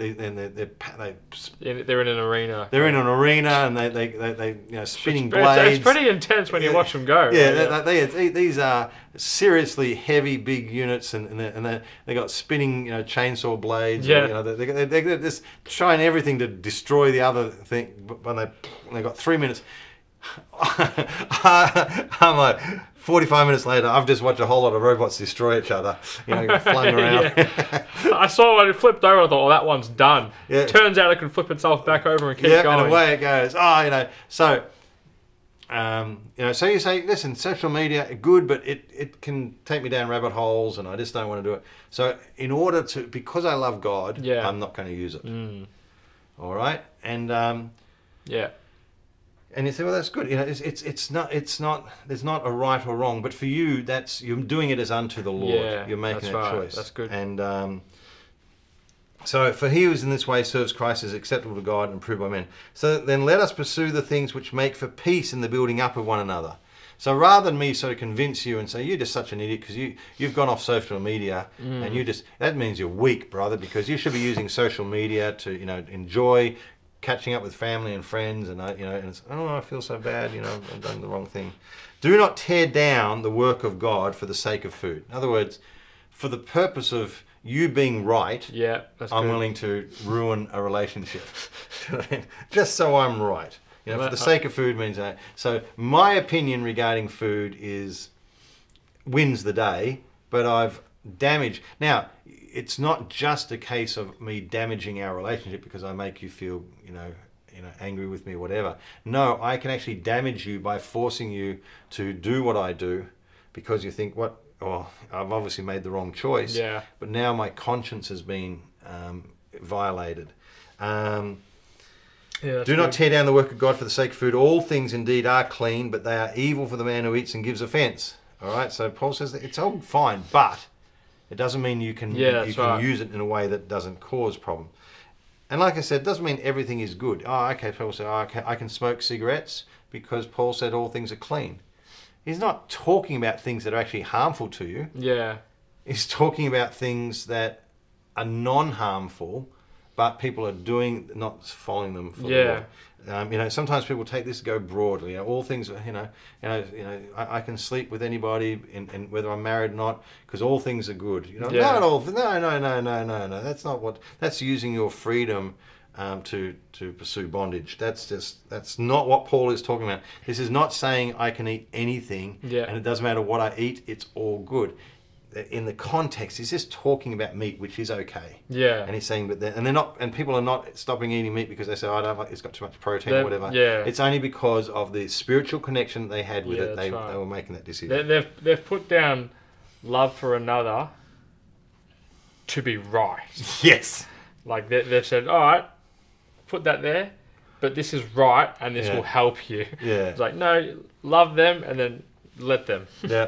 in an arena. They're in an arena, and they spinning blades. It's pretty intense when you watch them go. Yeah, these are seriously heavy, big units, and they got spinning chainsaw blades. Yeah. They're just trying everything to destroy the other thing. When they got 3 minutes, I'm like. 45 minutes later, I've just watched a whole lot of robots destroy each other, flying around. I saw when it flipped over, I thought, that one's done. Yeah. Turns out it can flip itself back over and keep going. And away it goes. So you say, listen, social media, good, but it can take me down rabbit holes, and I just don't want to do it. So because I love God, I'm not going to use it. All right? And and you say, well, that's good. It's not. There's not a right or wrong. But for you, you're doing it as unto the Lord. Yeah, you're making that choice. That's good. And so, for he who is in this way serves Christ is acceptable to God and approved by men. So then, let us pursue the things which make for peace in the building up of one another. So rather than me sort of convince you and say you're just such an idiot because you've gone off social media and that means you're weak, brother, because you should be using social media to enjoy catching up with family and friends, and it's, I feel so bad, I've done the wrong thing. Do not tear down the work of God for the sake of food. In other words, for the purpose of you being right, I'm willing to ruin a relationship. Just so I'm right. For the sake of food means that. So my opinion regarding food wins the day, but I've damaged. Now, it's not just a case of me damaging our relationship because I make you feel, angry with me or whatever. No, I can actually damage you by forcing you to do what I do because you think, I've obviously made the wrong choice. Yeah. But now my conscience has been violated. Do not tear down the work of God for the sake of food. All things indeed are clean, but they are evil for the man who eats and gives offense. All right. So Paul says that it's all fine, but it doesn't mean you can use it in a way that doesn't cause problem. And like I said, it doesn't mean everything is good. Oh, okay, Paul said, I can smoke cigarettes because Paul said all things are clean. He's not talking about things that are actually harmful to you. Yeah. He's talking about things that are non-harmful, but people are not following them for the Lord. Sometimes people take this to go broadly. All things, I can sleep with anybody, and whether I'm married or not, because all things are good. No. That's not what. That's using your freedom to pursue bondage. That's not what Paul is talking about. This is not saying I can eat anything, and it doesn't matter what I eat. It's all good. in the context, he's just talking about meat, which is okay. Yeah. And he's saying, and they're not, and people are not stopping eating meat because they say, oh, I don't like, it's got too much protein or whatever. Yeah. It's only because of the spiritual connection they had with it. They were making that decision. They've put down love for another to be right. Yes. Like they've said, all right, put that there, but this is right, and this will help you. Yeah. It's like, no, love them and then let them. Yeah.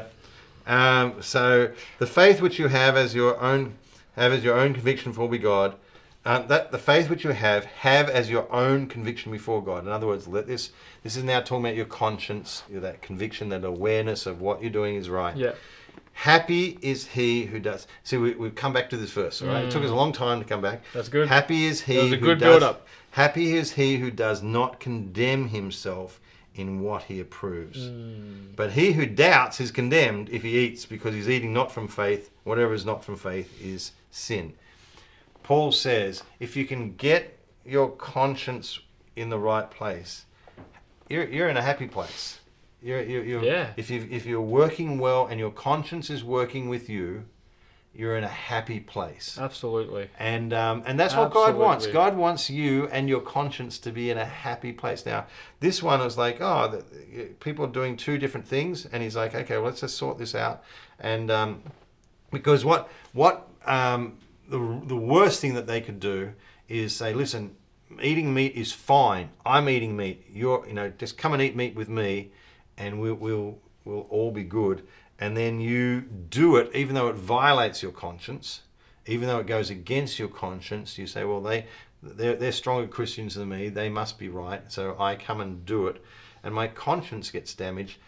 So the faith which you have as your own conviction before God, that the faith which you have as your own conviction before God. In other words, this is now talking about your conscience, that conviction, that awareness of what you're doing is right. Yeah. Happy is he who does. See, we've come back to this verse, all right? It took us a long time to come back. That's good. Happy is he. That was a good build-up. Happy is he who does not condemn himself in what he approves. But he who doubts is condemned if he eats, because he's eating not from faith. Whatever is not from faith is sin. Paul says, if you can get your conscience in the right place, you're in a happy place. If you're working well and your conscience is working with you, you're in a happy place. Absolutely. And that's what God wants. God wants you and your conscience to be in a happy place. Now, this one was like, people are doing two different things, and he's like, okay, well, let's just sort this out. And because the worst thing that they could do is say, listen, eating meat is fine. I'm eating meat. Just come and eat meat with me, and we'll all be good. And then you do it, even though it violates your conscience, even though it goes against your conscience. You say, well, they're stronger Christians than me. They must be right. So I come and do it, and my conscience gets damaged.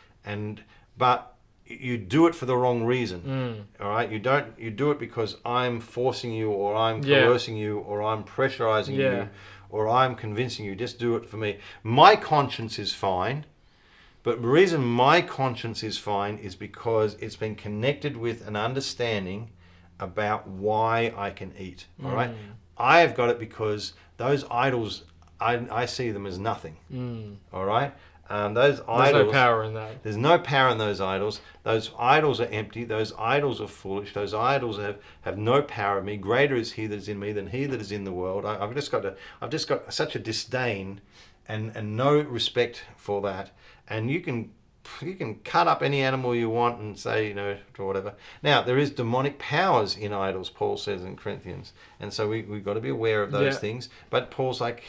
But you do it for the wrong reason. All right, you do it because I'm forcing you, or I'm coercing you, or I'm pressurizing you, or I'm convincing you. Just do it for me. My conscience is fine. But the reason my conscience is fine is because it's been connected with an understanding about why I can eat. All right, I have got it because those idols, I see them as nothing. All right, those idols. There's no power in that. There's no power in those idols. Those idols are empty. Those idols are foolish. Those idols have no power in me. Greater is he that is in me than he that is in the world. I've just got such a disdain and no respect for that. And you can cut up any animal you want and say, or whatever. Now, there is demonic powers in idols, Paul says in Corinthians. And so we've got to be aware of those things. But Paul's like,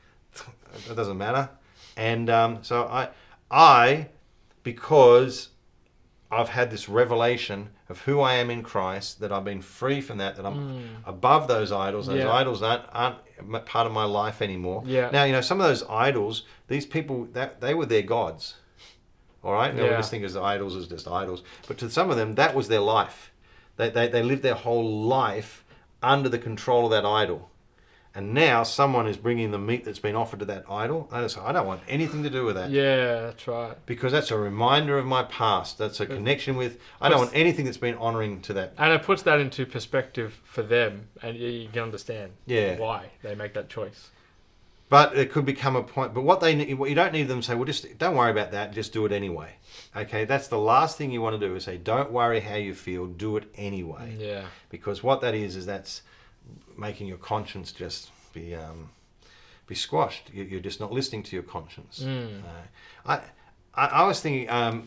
it doesn't matter. And so I, because I've had this revelation of who I am in Christ, that I've been free from that I'm above those idols. Those idols aren't part of my life anymore. Yeah. Now, some of those idols, these people, they were their gods. All right? Now, we just think of idols as just idols. But to some of them, that was their life. They lived their whole life under the control of that idol. And now someone is bringing the meat that's been offered to that idol. I don't want anything to do with that. Yeah, that's right. Because that's a reminder of my past. That's a connection with... I don't want anything that's been honouring to that. And it puts that into perspective for them, and you can understand why they make that choice. But it could become a point... But what you don't need them to say, well, just don't worry about that, just do it anyway. Okay, that's the last thing you want to do, is say, don't worry how you feel, do it anyway. Yeah. Because what that is that's making your conscience just be squashed. You're just not listening to your conscience. I was thinking, I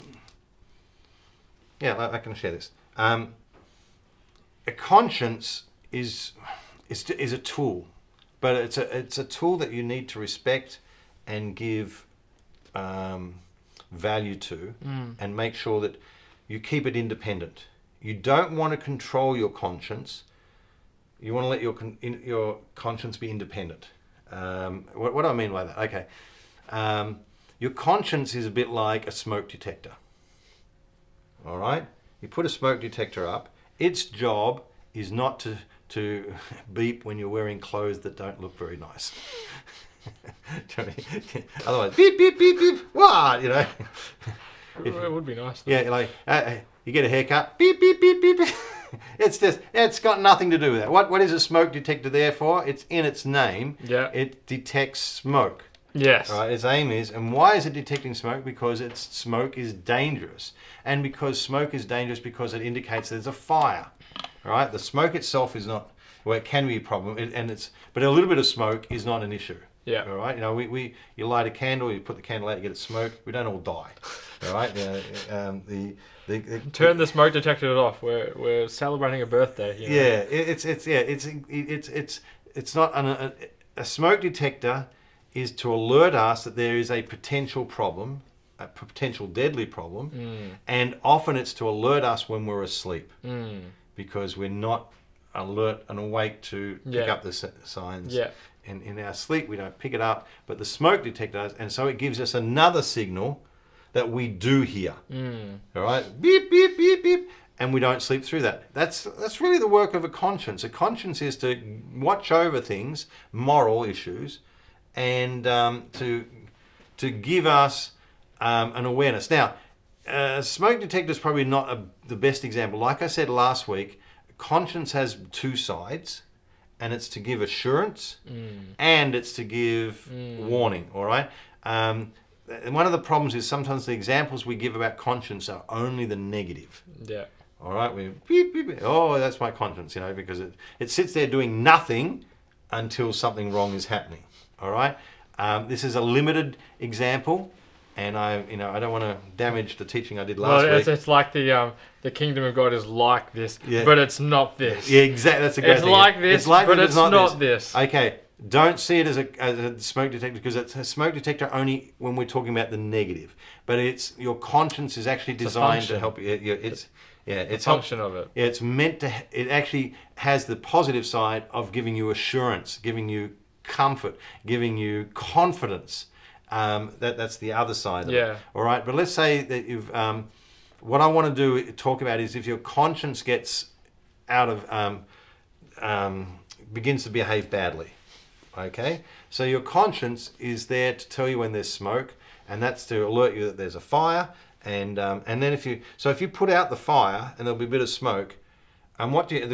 can share this. A conscience is a tool, but it's a tool that you need to respect and give value to, and make sure that you keep it independent. You don't want to control your conscience. You want to let your conscience be independent. What do I mean by that? Okay. Your conscience is a bit like a smoke detector. All right? You put a smoke detector up. Its job is not to beep when you're wearing clothes that don't look very nice. Otherwise, beep, beep, beep, beep, what? It would be nice. Yeah, like, you get a haircut, beep, beep, beep, beep, beep. It's got nothing to do with that. What is a smoke detector there for? It's in its name. Yeah. It detects smoke. Yes. Right. Its aim is, and why is it detecting smoke? Because smoke is dangerous, and because smoke is dangerous because it indicates there's a fire. Right. The smoke itself is not. Well, it can be a problem, but a little bit of smoke is not an issue. Yeah. All right. You know, you light a candle, you put the candle out, you get it smoke. We don't all die. All right. You know, turn the smoke detector off. We're celebrating a birthday. You know? Yeah. It's not a smoke detector is to alert us that there is a potential problem, a potential deadly problem, and often it's to alert us when we're asleep because we're not alert and awake to pick up the signs. Yeah. And in our sleep, we don't pick it up, but the smoke detector does, and so it gives us another signal that we do hear. All right, beep beep beep beep, and we don't sleep through that. That's really the work of a conscience. A conscience is to watch over things, moral issues, and to give us an awareness. Now, smoke detector is probably not the best example. Like I said last week, conscience has two sides. And it's to give assurance, and it's to give warning. All right. And one of the problems is sometimes the examples we give about conscience are only the negative. Yeah. All right. We beep, beep, beep. Oh, that's my conscience, you know, because it sits there doing nothing until something wrong is happening. All right. This is a limited example. And I don't want to damage the teaching I did last week. It's like the kingdom of God is like this, but it's not this. Yeah, exactly. That's a great thing. Like this, but it's not this. Okay, don't see it as a smoke detector because it's a smoke detector only when we're talking about the negative. But your conscience is actually designed to help you. It's a function of it. Yeah, it's meant to. It actually has the positive side of giving you assurance, giving you comfort, giving you confidence. That's the other side of it. All right, but let's say that you've. What I want to talk about is if your conscience gets out of, begins to behave badly. Okay, so your conscience is there to tell you when there's smoke, and that's to alert you that there's a fire. And then if you put out the fire and there'll be a bit of smoke, and what do you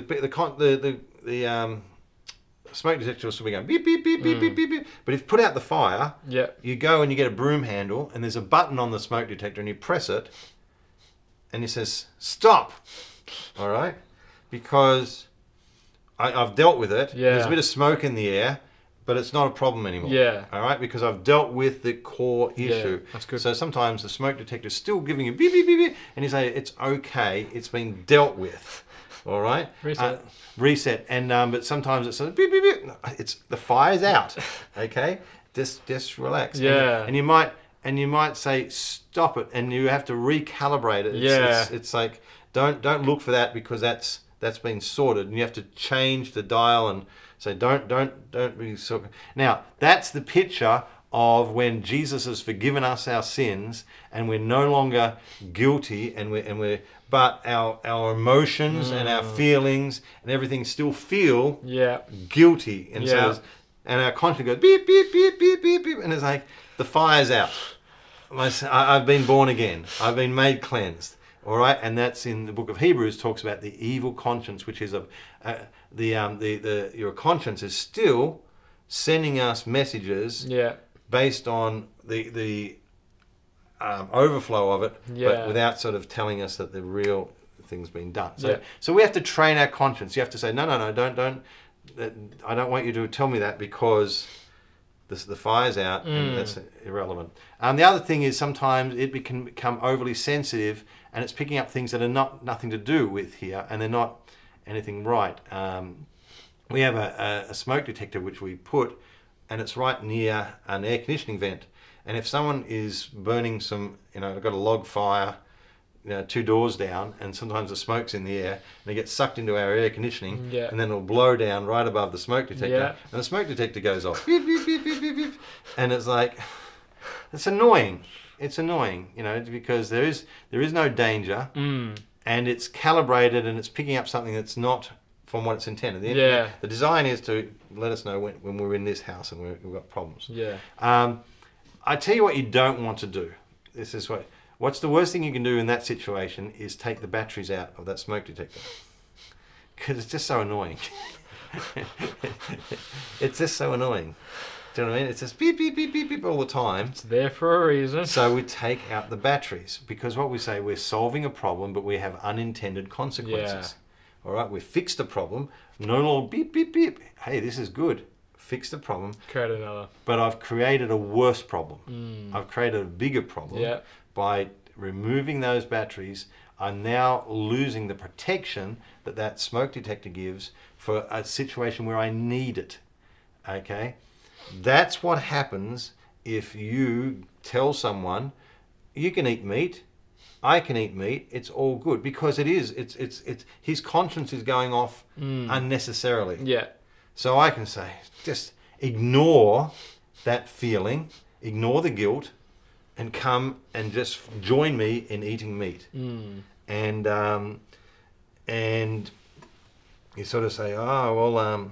the smoke detector will still be going beep beep beep beep beep beep beep. But if you put out the fire, you go and you get a broom handle and there's a button on the smoke detector and you press it, and it says stop. All right, because I've dealt with it. There's a bit of smoke in the air, but it's not a problem anymore. All right, because I've dealt with the core issue. That's good. So sometimes the smoke detector is still giving you beep beep beep beep, and you say it's okay. It's been dealt with. All right. Reset. And but sometimes it's a beep beep beep. It's the fire's out. Okay. Just relax. Yeah. And you might say stop it, and you have to recalibrate it. It's like don't look for that because that's been sorted, and you have to change the dial and say don't be so. Now that's the picture of when Jesus has forgiven us our sins and we're no longer guilty but our emotions and our feelings and everything still feel guilty, and and our conscience goes beep beep beep beep beep beep, and it's like the fire's out. I've been born again. I've been made cleansed. All right, and that's in the book of Hebrews talks about the evil conscience, which is your conscience is still sending us messages based on the overflow of it, but without sort of telling us that the real thing's been done. So we have to train our conscience. You have to say, no, don't. I don't want you to tell me that because the fire's out, and that's irrelevant. The other thing is sometimes it can become overly sensitive, and it's picking up things that are nothing to do with here, and they're not anything right. We have a smoke detector which we put, and it's right near an air conditioning vent. And if someone is burning they've got a log fire, 2 doors down, and sometimes the smoke's in the air, and it gets sucked into our air conditioning, and then it'll blow down right above the smoke detector, and the smoke detector goes off, beep, beep, beep, beep, beep, beep. And it's like, it's annoying. It's annoying, because there is no danger, and it's calibrated, and it's picking up something that's not from what it's intended. The design is to let us know when we're in this house and we've got problems. I tell you what you don't want to do. This is what's the worst thing you can do in that situation is take the batteries out of that smoke detector. Because it's just so annoying. It's just so annoying. Do you know what I mean? It's just beep, beep, beep, beep, beep all the time. It's there for a reason. So we take out the batteries, because what we say, we're solving a problem, but we have unintended consequences. All right, we fixed the problem. No longer beep, beep, beep. Hey, this is good. Fix the problem. Create another. But I've created a worse problem. I've created a bigger problem by removing those batteries. I'm now losing the protection that that smoke detector gives for a situation where I need it. Okay? That's what happens if you tell someone, you can eat meat, I can eat meat, it's all good. Because it's his conscience is going off unnecessarily. Yeah. So I can say, just ignore that feeling, ignore the guilt, and come and just join me in eating meat. And you sort of say, oh, well,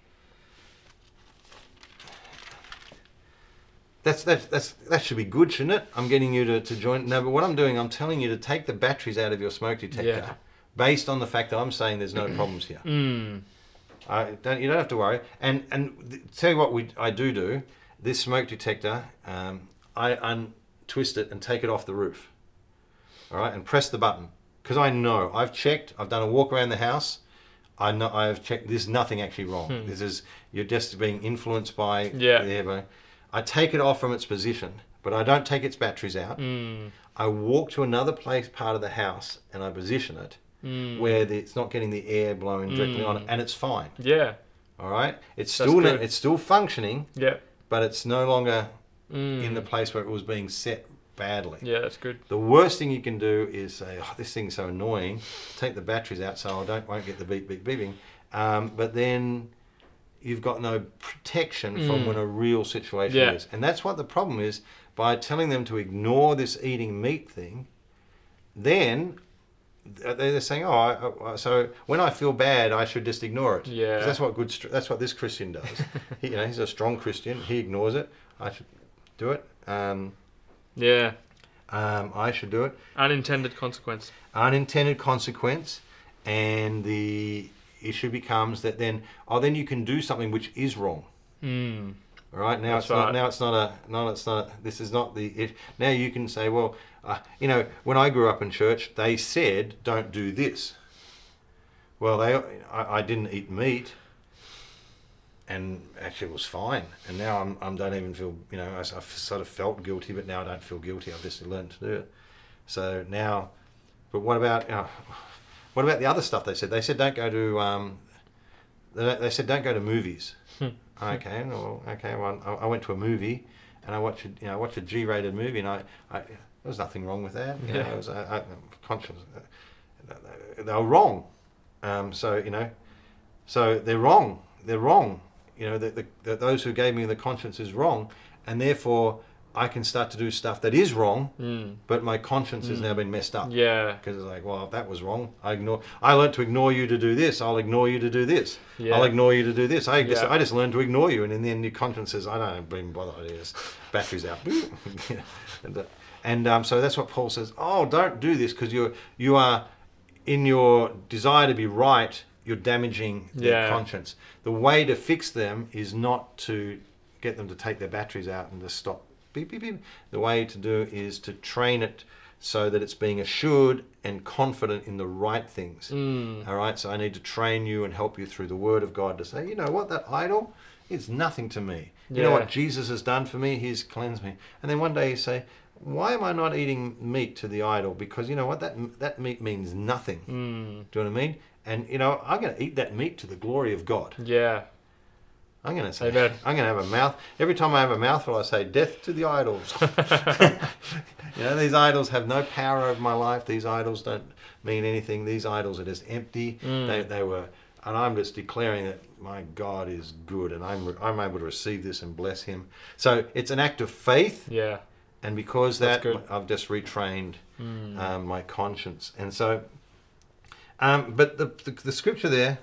that should be good, shouldn't it? I'm getting you to join. No, but what I'm doing, I'm telling you to take the batteries out of your smoke detector based on the fact that I'm saying there's no problems here. You don't have to worry. And tell you what I do. This smoke detector, I untwist it and take it off the roof. All right, and press the button, because I know I've checked. I've done a walk around the house. I know I've checked. There's nothing actually wrong. This is, you're just being influenced by the air. I take it off from its position, but I don't take its batteries out. I walk to another part of the house and I position it where it's not getting the air blowing directly on it, and it's fine. Yeah. All right. It's still functioning. Yeah. But it's no longer in the place where it was being set badly. Yeah, that's good. The worst thing you can do is say, oh, this thing's so annoying. Take the batteries out so I won't get the beep, beep, beeping. But then you've got no protection from when a real situation is. And that's what the problem is. By telling them to ignore this eating meat thing, then they're saying, oh, so when I feel bad, I should just ignore it. Yeah. 'Cause that's what this Christian does. He's a strong Christian. He ignores it. I should do it. I should do it. Unintended consequence. Unintended consequence. And the issue becomes that then you can do something which is wrong. All right, now it's not. This is not the. Now you can say, well, when I grew up in church, they said don't do this. Well, I didn't eat meat, and actually it was fine. And now I don't even feel. I sort of felt guilty, but now I don't feel guilty. I've just learned to do it. So now, but what about the other stuff they said? They said don't go to. They said don't go to movies. Okay, well, I went to a movie and I watched a G-rated movie, and there was nothing wrong with that. It was conscious. They were wrong. So they're wrong. They're wrong. Those who gave me the conscience is wrong, and therefore I can start to do stuff that is wrong, but my conscience has now been messed up. Yeah. Because it's like, well, that was wrong. I learned to ignore you to do this. I'll ignore you to do this. Yeah. I'll ignore you to do this. I just learned to ignore you, and in the end, your conscience says, I don't even bother. Battery's out. So that's what Paul says. Oh, don't do this, because you are in your desire to be right. You're damaging their conscience. The way to fix them is not to get them to take their batteries out and just stop. Beep, beep, beep. The way to do is to train it so that it's being assured and confident in the right things. All right, so I need to train you and help you through the Word of God to say, you know what, that idol is nothing to me. You know what Jesus has done for me? He's cleansed me. And then one day you say, why am I not eating meat to the idol? Because you know what, that meat means nothing. Do you know what I mean? And I'm going to eat that meat to the glory of God. Yeah. I'm going to say, Amen. I'm going to have a mouth. Every time I have a mouthful, I say, death to the idols. These idols have no power over my life. These idols don't mean anything. These idols are just empty. They were, and I'm just declaring that my God is good, and I'm able to receive this and bless Him. So it's an act of faith. Yeah. And because I've just retrained my conscience. And so, but the scripture there.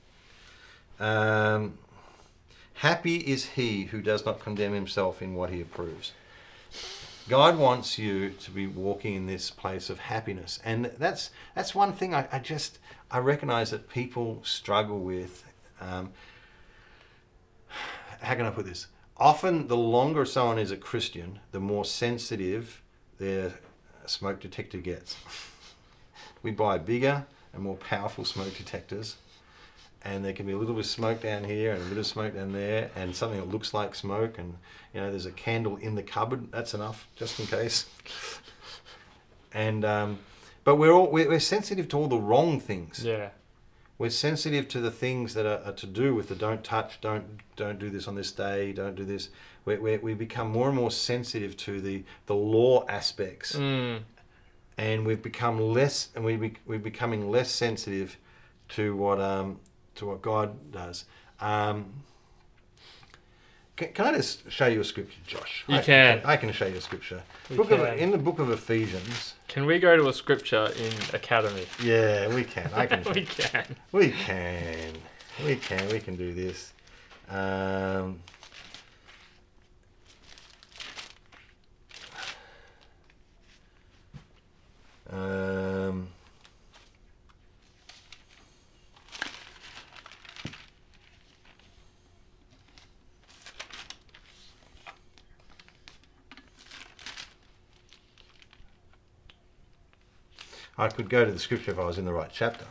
Happy is he who does not condemn himself in what he approves. God wants you to be walking in this place of happiness. And that's one thing I recognize that people struggle with. How can I put this? often the longer someone is a Christian, the more sensitive their smoke detector gets. We buy bigger and more powerful smoke detectors, and there can be a little bit of smoke down here and a bit of smoke down there, and something that looks like smoke, and there's a candle in the cupboard. That's enough, just in case. And but we're sensitive to all the wrong things. Yeah. We're sensitive to the things that are to do with the don't touch, don't do this on this day, don't do this. We become more and more sensitive to the law aspects, and we've become less, and we're becoming less sensitive to what God does. Can I just show you a scripture, Josh? You can. I can show you a scripture. In the book of Ephesians. Can we go to a scripture in Academy? Yeah, we can. I can. We can. We can. We can. We can do this. I could go to the scripture if I was in the right chapter.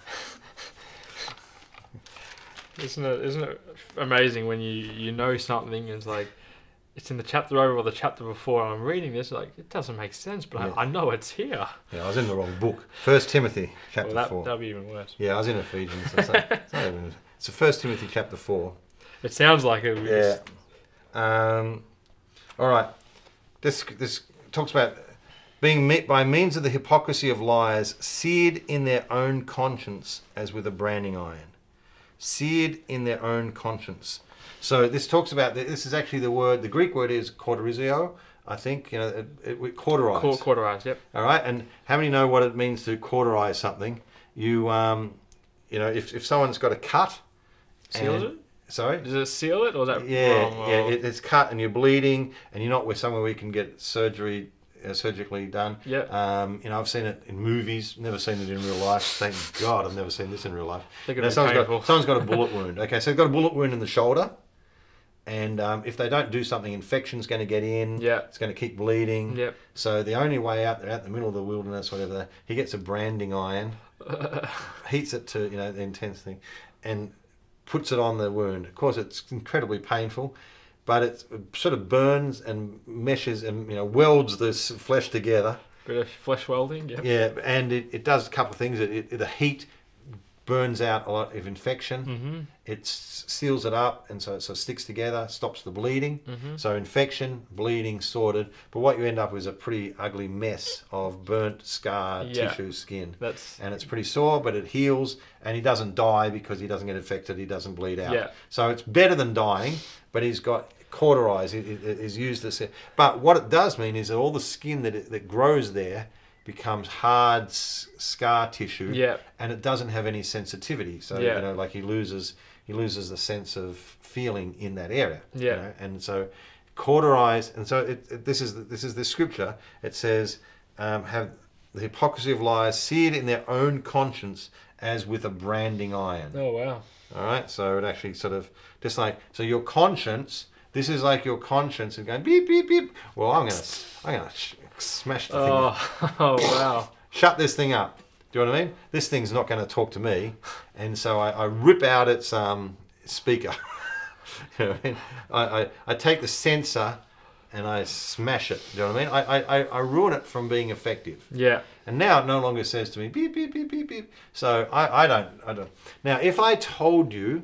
Isn't it amazing when you know something is like, it's in the chapter over or the chapter before, and I'm reading this, like, it doesn't make sense, but yeah. I know it's here. Yeah, I was in the wrong book. 1 Timothy chapter 4. That'd be even worse. Yeah, I was in Ephesians. It's 1 Timothy chapter 4. It sounds like it. Yeah. All right. This talks about being met by means of the hypocrisy of lies, seared in their own conscience as with a branding iron. Seared in their own conscience. So this talks about, this is actually the word, the Greek word is cauterizio, I think, cauterize. Cauterize, yep. All right, and how many know what it means to cauterize something? If someone's got a cut. Seals it? Sorry? Does it seal it, or is that wrong? Yeah, it's cut and you're bleeding, and you're not somewhere where you can get surgically done. Yeah. I've seen it in movies, never seen it in real life. Thank God I've never seen this in real life. Someone's got a bullet wound. Okay, so they've got a bullet wound in the shoulder, and if they don't do something, infection's going to get in. Yeah. It's going to keep bleeding. Yep. So the only way out, they're out in the middle of the wilderness, whatever, he gets a branding iron, heats it to the intense thing, and puts it on the wound. Of course, it's incredibly painful. But it sort of burns and meshes and welds this flesh together. Bit of flesh welding, yeah. Yeah, and it does a couple of things. The heat burns out a lot of infection. Mm-hmm. It seals it up, and so it sticks together, stops the bleeding. Mm-hmm. So infection, bleeding, sorted. But what you end up with is a pretty ugly mess of burnt, scarred tissue, skin. And it's pretty sore, but it heals, and he doesn't die because he doesn't get infected. He doesn't bleed out. Yeah. So it's better than dying, but he's got cauterized. It is used this. But what it does mean is that all the skin that grows there becomes hard scar tissue, and it doesn't have any sensitivity. So like he loses the sense of feeling in that area. Yeah. And so cauterized, and so this is the scripture. It says, have the hypocrisy of lies seared in their own conscience as with a branding iron. Oh wow. All right. So it actually sort of just like, so your conscience. This is like your conscience and going beep beep beep. Well, I'm gonna smash the thing up. Oh wow! Shut this thing up. Do you know what I mean? This thing's not going to talk to me, and so I rip out its speaker. You know what I mean? I take the sensor and I smash it. Do you know what I mean? I ruin it from being effective. Yeah. And now it no longer says to me beep beep beep beep beep. So I don't. Now, if I told you,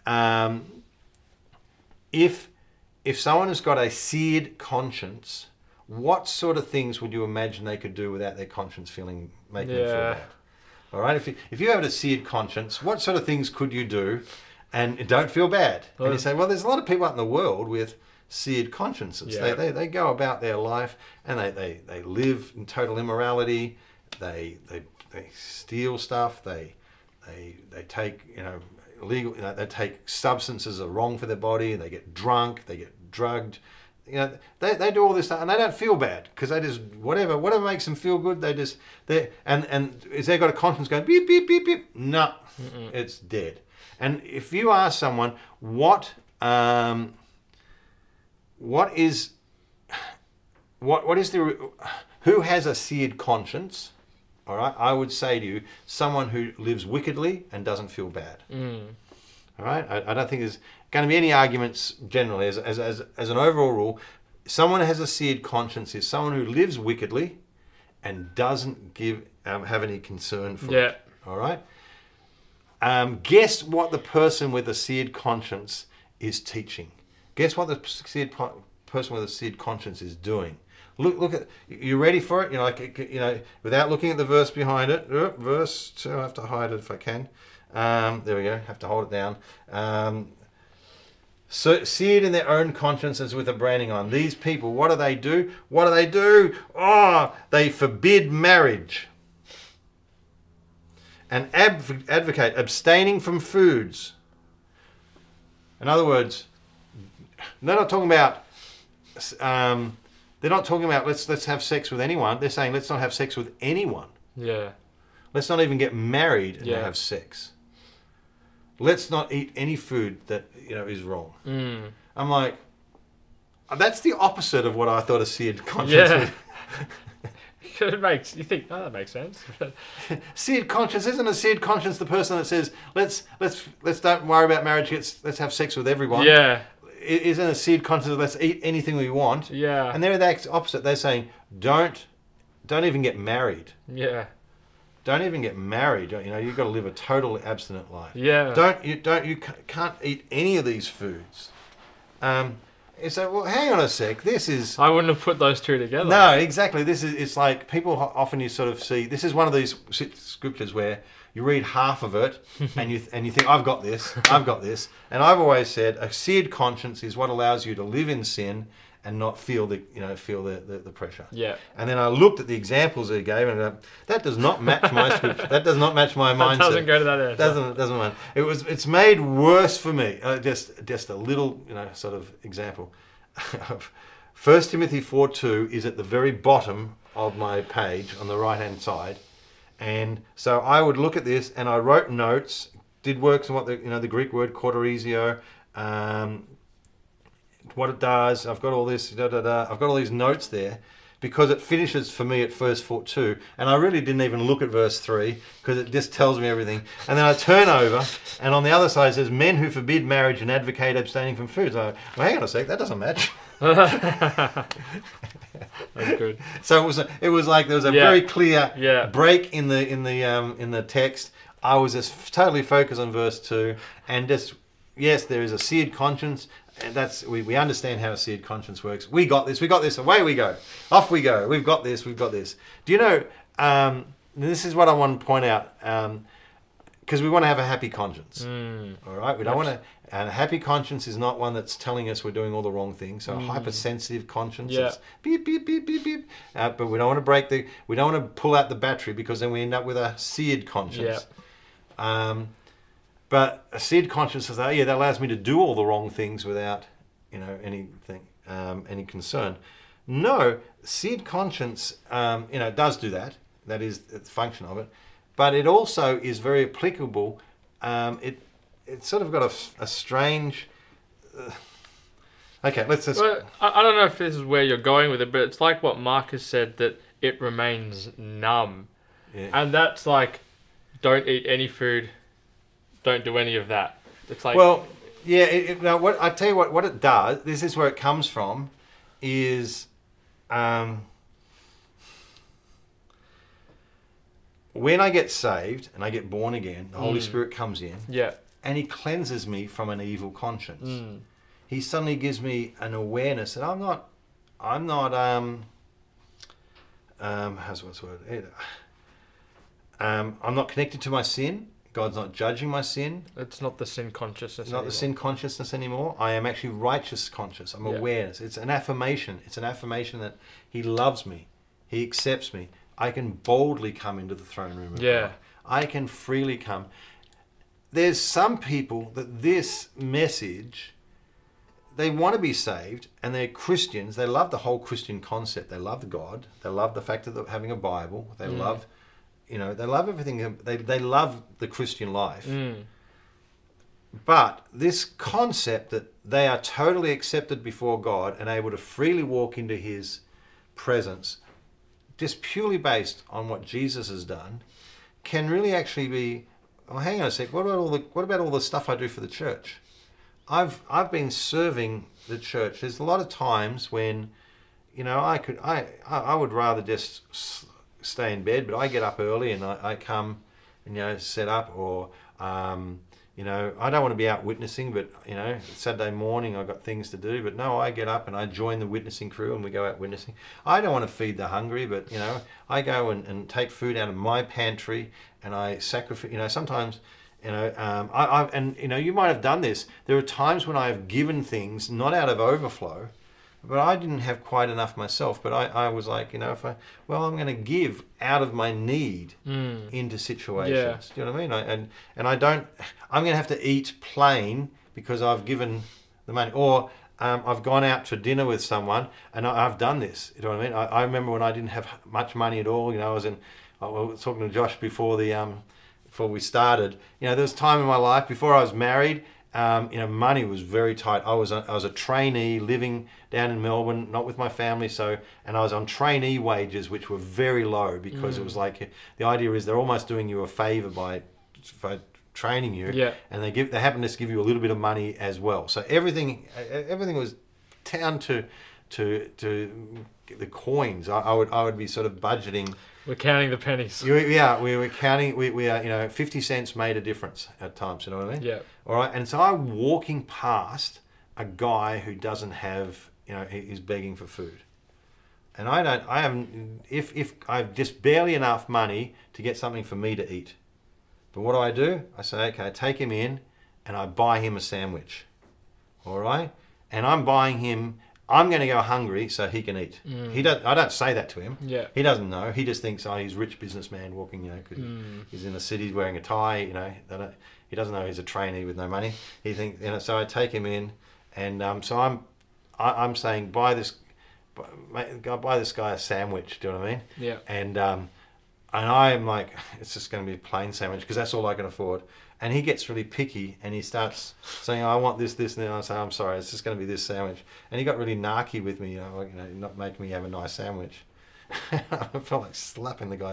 if someone has got a seared conscience, what sort of things would you imagine they could do without their conscience making them feel bad? All right, if you have a seared conscience, what sort of things could you do and don't feel bad? And you say, well, there's a lot of people out in the world with seared consciences. Yeah. They go about their life and they live in total immorality. They steal stuff. They take illegal. They take substances that are wrong for their body. They get drunk. They get drugged. They do all this stuff and they don't feel bad because they just whatever makes them feel good. And is they got a conscience going beep beep beep beep? No, it's dead. And if you ask someone what what is the, who has a seared conscience? All right, I would say to you, someone who lives wickedly and doesn't feel bad. All right, I don't think there's going to be any arguments generally. As an overall rule, someone who has a seared conscience is someone who lives wickedly and doesn't have any concern for it. All right. Guess what the person with a seared conscience is teaching. Guess what the person with a seared conscience is doing. Look at, you ready for it? Without looking at the verse behind it. Verse 2, I have to hide it if I can. There we go, have to hold it down. So seared in their own consciences with a branding on. These people, what do they do? What do they do? Oh, they forbid marriage. And advocate abstaining from foods. In other words, they're not talking about let's have sex with anyone. They're saying let's not have sex with anyone. Yeah. Let's not even get married and have sex. Let's not eat any food that is wrong. I'm like, that's the opposite of what I thought a seared conscience was. You think, oh, that makes sense. Seared conscience, isn't a seared conscience the person that says let's don't worry about marriage, let's have sex with everyone? Yeah. Isn't a seared conscience let's eat anything we want? Yeah. And they're the opposite. They're saying don't even get married. Yeah. Don't even get married. You've got to live a totally abstinent life. Yeah. You can't eat any of these foods. So, well, hang on a sec. I wouldn't have put those two together. No, exactly. It's like people often you sort of see. This is one of these scriptures where you read half of it and you think, I've got this. And I've always said a seared conscience is what allows you to live in sin and not feel the pressure. Yeah. And then I looked at the examples he gave, and that does not match my scripture. That does not match my mindset. That doesn't go to that answer. Doesn't mind. It's made worse for me. Just a little sort of example. 1 Timothy 4:2 is at the very bottom of my page on the right hand side, and so I would look at this and I wrote notes, did works on what the Greek word quarterizio. What it does, I've got all this, I've got all these notes there because it finishes for me at verse 4:2, and I really didn't even look at verse 3 because it just tells me everything. And then I turn over, and on the other side it says, men who forbid marriage and advocate abstaining from food. So, well, hang on a sec, that doesn't match. That's good. So it was like there was a very clear break in the text. I was just totally focused on verse 2, and just, yes, there is a seared conscience. And that's we understand how a seared conscience works. We got this, away we go. Off we go. We've got this. Do you know, this is what I want to point out, because we want to have a happy conscience. All right? We don't want to, and a happy conscience is not one that's telling us we're doing all the wrong things. So a hypersensitive conscience is beep, beep, beep, beep, beep. But we don't want to we don't want to pull out the battery, because then we end up with a seared conscience. But a seared conscience is that allows me to do all the wrong things without, anything, any concern. No, seared conscience, does do that. That is the function of it. But it also is very applicable. It's sort of got a strange. Okay, let's just. Well, I don't know if this is where you're going with it, but it's like what Marcus said, that it remains numb, and that's like, don't eat any food. Don't do any of that. It's like, well, yeah. What I tell you, what it does. This is where it comes from. Is when I get saved and I get born again, the Holy Spirit comes in. Yeah. And He cleanses me from an evil conscience. He suddenly gives me an awareness that I'm not. What's the word? I'm not connected to my sin. God's not judging my sin. It's not the sin consciousness anymore. The sin consciousness anymore. I am actually righteous conscious. I'm awareness. It's an affirmation. It's an affirmation that He loves me. He accepts me. I can boldly come into the throne room of God. I can freely come. There's some people that this message, they want to be saved, and they're Christians. They love the whole Christian concept. They love God. They love the fact of having a Bible. They love... they love everything. They love the Christian life. But this concept that they are totally accepted before God and able to freely walk into his presence, just purely based on what Jesus has done, can really actually be, oh, hang on a sec, what about all the stuff I do for the church? I've been serving the church. There's a lot of times when, I would rather just stay in bed, but I get up early and I come and, set up, or, I don't want to be out witnessing, but, Saturday morning I've got things to do, but no, I get up and I join the witnessing crew and we go out witnessing. I don't want to feed the hungry, but, I go and take food out of my pantry and I sacrifice, sometimes, you might have done this. There are times when I have given things not out of overflow, but I didn't have quite enough myself. But I was like, I'm going to give out of my need into situations. Yeah. Do you know what I mean? I'm going to have to eat plain because I've given the money, or I've gone out for dinner with someone and I've done this. You know what I mean? I remember when I didn't have much money at all. I was talking to Josh before we started. There was a time in my life before I was married. Money was very tight. I was a trainee living down in Melbourne, not with my family. And I was on trainee wages, which were very low because it was like the idea is they're almost doing you a favour by training you, and they happen to give you a little bit of money as well. So everything was down to the coins. I would be sort of budgeting. We're counting the pennies. We were counting. We are 50 cents made a difference at times. You know what I mean? Yeah. All right. And so I'm walking past a guy who doesn't have, he's begging for food, and if I've just barely enough money to get something for me to eat. But what do? I say, okay, I take him in and I buy him a sandwich. All right. And I'm going to go hungry so he can eat. I don't say that to him. Yeah. He doesn't know. He just thinks, he's a rich businessman walking, because he's in the city wearing a tie, he doesn't know he's a trainee with no money. He thinks, so I take him in, and so I'm saying, buy this guy a sandwich. Do you know what I mean? Yeah. And I'm like, it's just going to be a plain sandwich because that's all I can afford. And he gets really picky and he starts saying, I want this, and then I say, I'm sorry, it's just going to be this sandwich. And he got really narky with me, not making me have a nice sandwich. I felt like slapping the guy.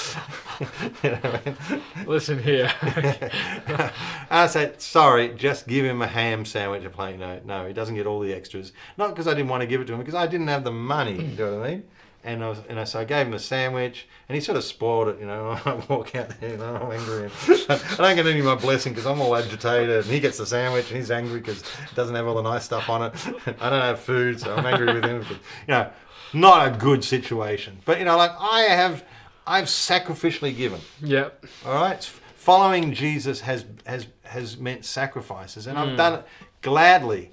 Listen here. I said, sorry, just give him a ham sandwich, a plain. No, he doesn't get all the extras. Not because I didn't want to give it to him, because I didn't have the money. Do you know what I mean? So I gave him a sandwich, and he sort of spoiled it. I walk out there, and I'm angry. I don't get any of my blessing because I'm all agitated, and he gets the sandwich, and he's angry because it doesn't have all the nice stuff on it. I don't have food, so I'm angry with him. Because, not a good situation. But I've sacrificially given. Yep. All right. Following Jesus has meant sacrifices, and I've done it gladly.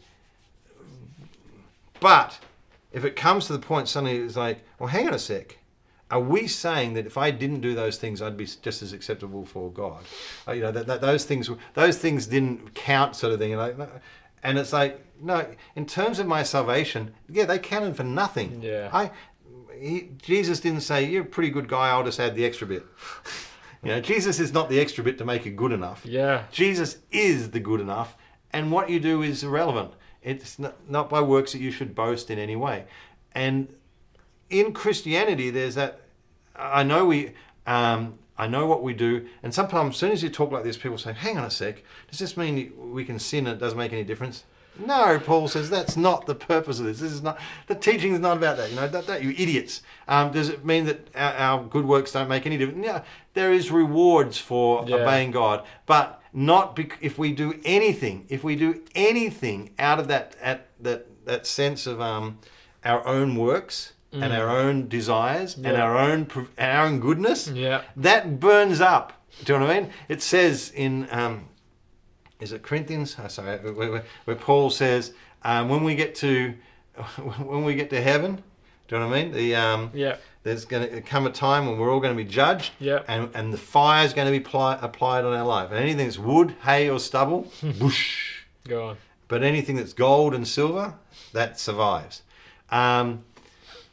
But if it comes to the point suddenly it's like, well, hang on a sec. Are we saying that if I didn't do those things, I'd be just as acceptable for God? Those things didn't count, sort of thing. And it's like, no, in terms of my salvation, they counted for nothing. Yeah. Jesus didn't say, you're a pretty good guy, I'll just add the extra bit. Jesus is not the extra bit to make it good enough. Yeah. Jesus is the good enough, and what you do is irrelevant. It's not by works that you should boast in any way. And in Christianity, there's that. I know what we do, and sometimes as soon as you talk like this, people say, hang on a sec, does this mean we can sin and it doesn't make any difference? No, Paul says that's not the purpose of this. This is not, the teaching is not about that. That you idiots. Does it mean that our good works don't make any difference? Yeah, there is rewards for obeying God, but not if we do anything. If we do anything out of that sense of our own works and our own desires and our own goodness, that burns up. Do you know what I mean? It says in is it Corinthians? Where Paul says when we get to heaven, do you know what I mean? There's going to come a time when we're all going to be judged, and the fire is going to be applied on our life. And anything that's wood, hay, or stubble, whoosh, go on. But anything that's gold and silver, that survives.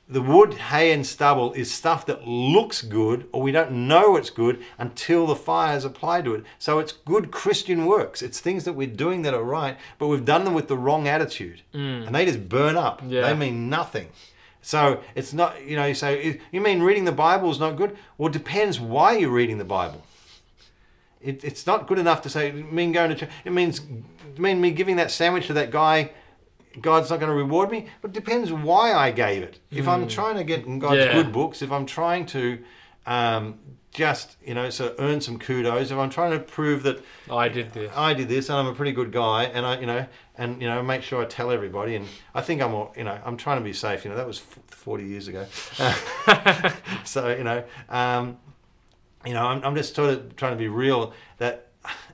the wood, hay and stubble is stuff that looks good, or we don't know it's good until the fire is applied to it. So it's good Christian works. It's things that we're doing that are right, but we've done them with the wrong attitude. And they just burn up. Yeah. They mean nothing. So it's not, you say, you mean reading the Bible is not good? Well, it depends why you're reading the Bible. It's not good enough to say, mean going to church. It means me giving that sandwich to that guy, God's not going to reward me. But it depends why I gave it. If I'm trying to get in God's good books, if I'm trying to just, so earn some kudos, if I'm trying to prove that I did this and I'm a pretty good guy, and I make sure I tell everybody, and I think I'm trying to be safe. That was 40 years ago. So, I'm just sort of trying to be real that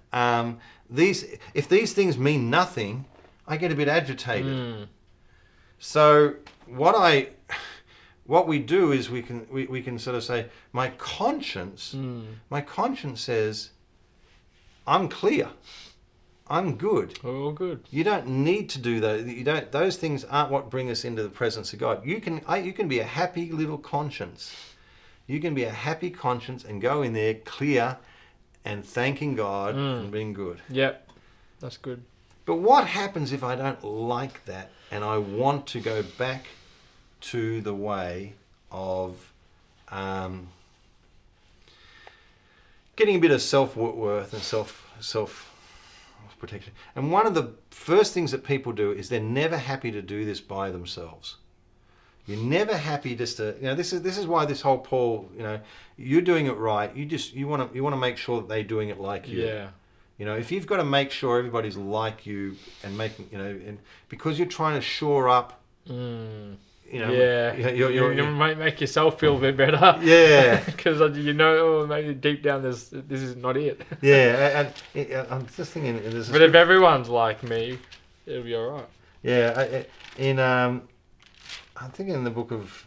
if these things mean nothing, I get a bit agitated. So what we do is we can sort of say, my conscience says, I'm clear, I'm good. Oh, good. You don't need to do those. Those things aren't what bring us into the presence of God. You can be a happy little conscience. You can be a happy conscience and go in there clear and thanking God and being good. Yep, that's good. But what happens if I don't like that and I want to go back to the way of getting a bit of self-worth and self-protection? And one of the first things that people do is they're never happy to do this by themselves. You're never happy just to, this is why this whole Paul, you're doing it right. You want to make sure that they're doing it like you. Yeah. If you've got to make sure everybody's like you and making, and because you're trying to shore up, you might make yourself feel a bit better. Yeah. Because maybe deep down this is not it. Yeah, and I'm just thinking. But if everyone's like me, it'll be all right. Yeah, I'm thinking in the book of.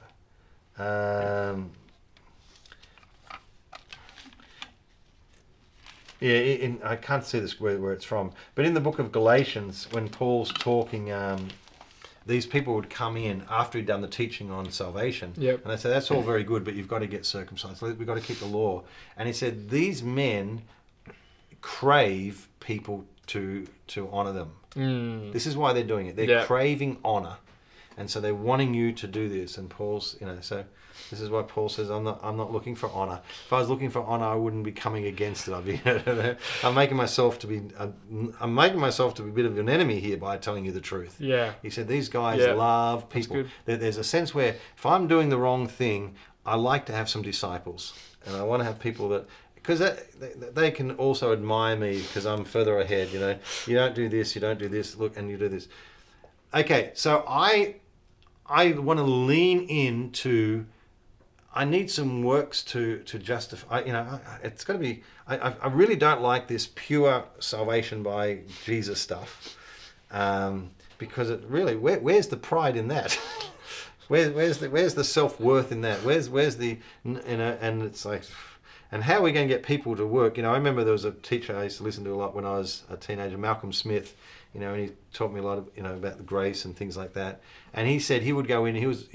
I can't see this where it's from, but in the book of Galatians, when Paul's talking, these people would come in after he'd done the teaching on salvation, and they say, that's all very good, but you've got to get circumcised. We've got to keep the law. And he said, these men crave people to honour them. This is why they're doing it. They're craving honour. And so they're wanting you to do this. And Paul's, so this is why Paul says, I'm not looking for honor. If I was looking for honor, I wouldn't be coming against it. I'd be, I'm making myself to be a bit of an enemy here by telling you the truth. Yeah. He said, these guys love people. There's a sense where if I'm doing the wrong thing, I like to have some disciples. And I want to have people that, because they can also admire me because I'm further ahead. You don't do this, you don't do this, look, and you do this. Okay, so I want to lean into, I need some works to justify, it's got to be, I really don't like this pure salvation by Jesus stuff, because it really, where's the pride in that? where's the self-worth in that? Where's the, and it's like, and how are we going to get people to work? I remember there was a teacher I used to listen to a lot when I was a teenager, Malcolm Smith, and he taught me a lot of, about the grace and things like that. And he said he would go in,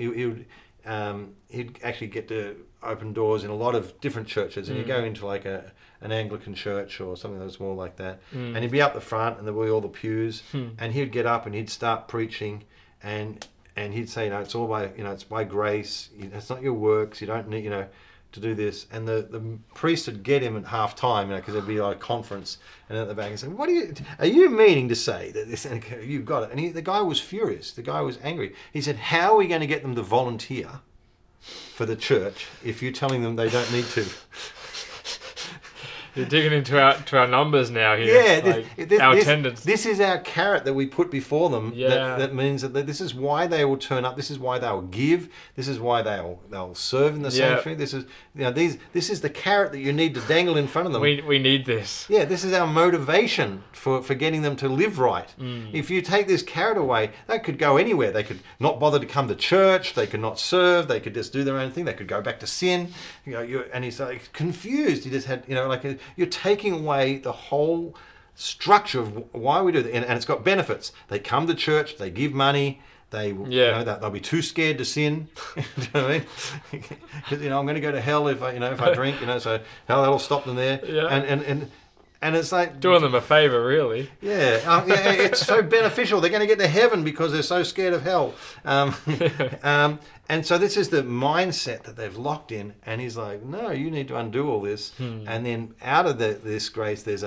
he'd actually get to open doors in a lot of different churches, and he'd go into like an Anglican church or something that was more like that, and he'd be up the front, and there would be all the pews, and he'd get up and he'd start preaching, and he'd say, it's all by, it's by grace, it's not your works, you don't need, to do this. And the priest would get him at half time, because there'd be like a conference, and at the back he'd say, are you meaning to say that this, and you've got it? And the guy was furious, the guy was angry. He said, how are we going to get them to volunteer for the church if you're telling them they don't need to? You're digging into our numbers now here. Yeah, our attendance. This is our carrot that we put before them. Yeah. That means that this is why they will turn up. This is why they'll give. This is why they'll serve in the sanctuary. This is this is the carrot that you need to dangle in front of them. We need this. Yeah, this is our motivation for getting them to live right. If you take this carrot away, they could go anywhere. They could not bother to come to church. They could not serve. They could just do their own thing. They could go back to sin. And he's like confused. He just had you're taking away the whole structure of why we do that, and it's got benefits. They come to church, they give money, they'll be too scared to sin. You know what I mean? Because I'm going to go to hell if I drink. So that'll stop them there. Yeah. And it's like doing them a favor, really. Yeah, it's so beneficial. They're going to get to heaven because they're so scared of hell. And so this is the mindset that they've locked in. And he's like, no, you need to undo all this. And then out of this grace, there's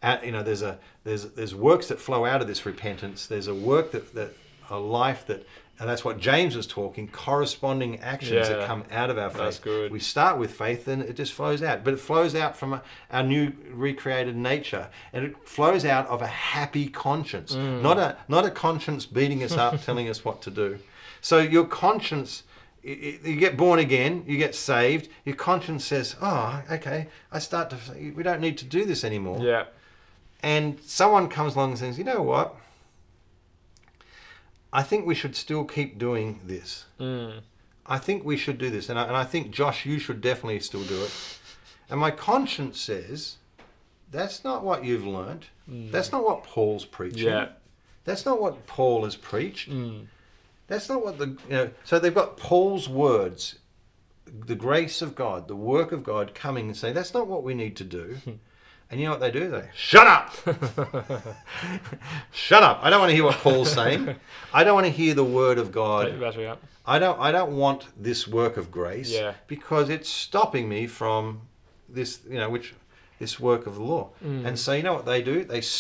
works that flow out of this repentance. There's a work a life that. And that's what James was talking, corresponding actions that come out of our faith. That's good. We start with faith and it just flows out. But it flows out from our new recreated nature. And it flows out of a happy conscience. Not a conscience beating us up, telling us what to do. So your conscience, you get born again, you get saved, your conscience says, oh, okay, we don't need to do this anymore. Yeah. And someone comes along and says, you know what? I think we should still keep doing this. I think we should do this. And I think, Josh, you should definitely still do it. And my conscience says, that's not what you've learned. That's not what Paul's preaching. Yeah. That's not what Paul has preached. That's not what so they've got Paul's words, the grace of God, the work of God coming and say, that's not what we need to do. And you know what they do? They shut up. Shut up. I don't want to hear what Paul's saying. I don't want to hear the word of God. Take the battery up. I don't want this work of grace because it's stopping me from this, this work of the law. And so you know what they do? They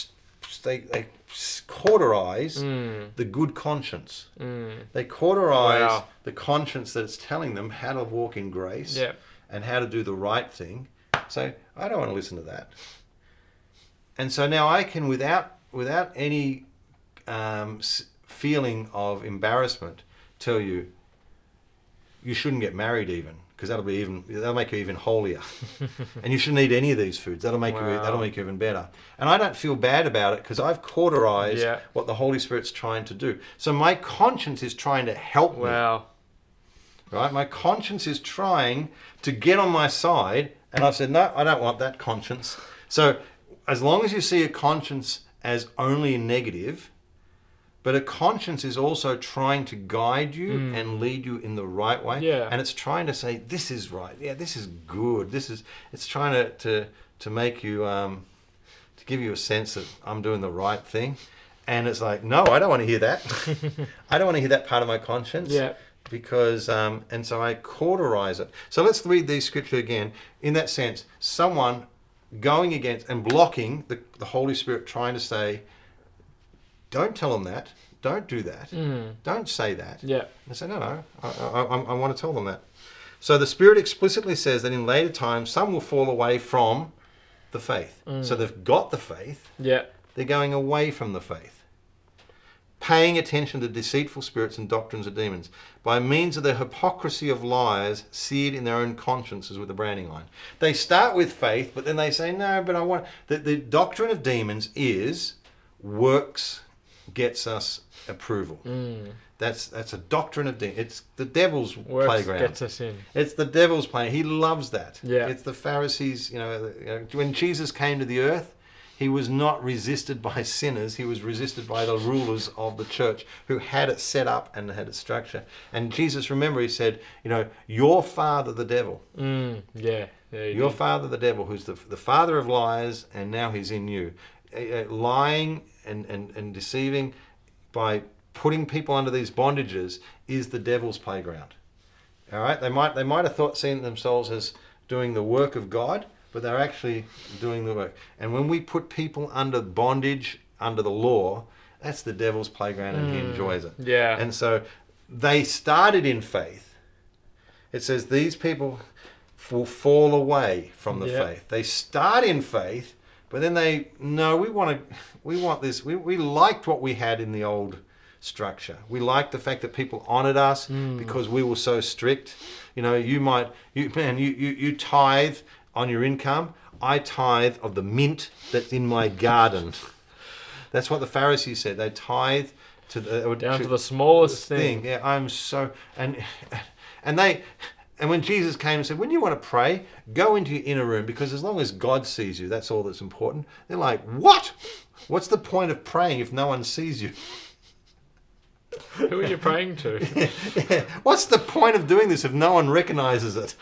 cauterize the good conscience. They cauterize the conscience that's telling them how to walk in grace and how to do the right thing. So I don't want to listen to that. And so now I can, without any feeling of embarrassment, tell you shouldn't get married even, because that'll make you even holier. And you shouldn't eat any of these foods. That'll make you even better. And I don't feel bad about it because I've cauterized what the Holy Spirit's trying to do. So my conscience is trying to help me. Right? My conscience is trying to get on my side, and I've said, no, I don't want that conscience. So as long as you see a conscience as only negative, but a conscience is also trying to guide you and lead you in the right way. And it's trying to say, this is right. Yeah, this is good. It's trying to make you, to give you a sense that I'm doing the right thing. And it's like, no, I don't want to hear that. I don't want to hear that part of my conscience. Because, and so I cauterize it. So let's read these scripture again. In that sense, someone going against and blocking the Holy Spirit, trying to say, don't tell them that. Don't do that. Don't say that. I say, no, I want to tell them that. So the Spirit explicitly says that in later times, some will fall away from the faith. So they've got the faith. They're going away from the faith. Paying attention to deceitful spirits and doctrines of demons by means of the hypocrisy of liars seared in their own consciences with a branding iron. They start with faith, but then they say, no, but I want... The doctrine of demons is works gets us approval. That's a doctrine of demons. It's the devil's playground. Gets us in. It's the devil's playground. He loves that. It's the Pharisees, when Jesus came to the earth, he was not resisted by sinners. He was resisted by the rulers of the church who had it set up and had its structure. And Jesus, remember, he said, your father, the devil. Your father, the devil, who's the father of lies, and now he's in you. Lying and deceiving by putting people under these bondages is the devil's playground. All right? They might have seen themselves as doing the work of God, but they're actually doing the work. And when we put people under bondage, under the law, that's the devil's playground, and he enjoys it. And so they started in faith. It says these people will fall away from the faith. They start in faith, but then we want this. We liked what we had in the old structure. We liked the fact that people honored us because we were so strict. You tithe on your income. I tithe of the mint that's in my garden. That's what the Pharisees said. They tithe to the smallest thing. Yeah, I'm so and when Jesus came and said, when you want to pray, go into your inner room, because as long as God sees you, that's all that's important. They're like, what? What's the point of praying if no one sees you? Who are you praying to? Yeah. What's the point of doing this if no one recognizes it?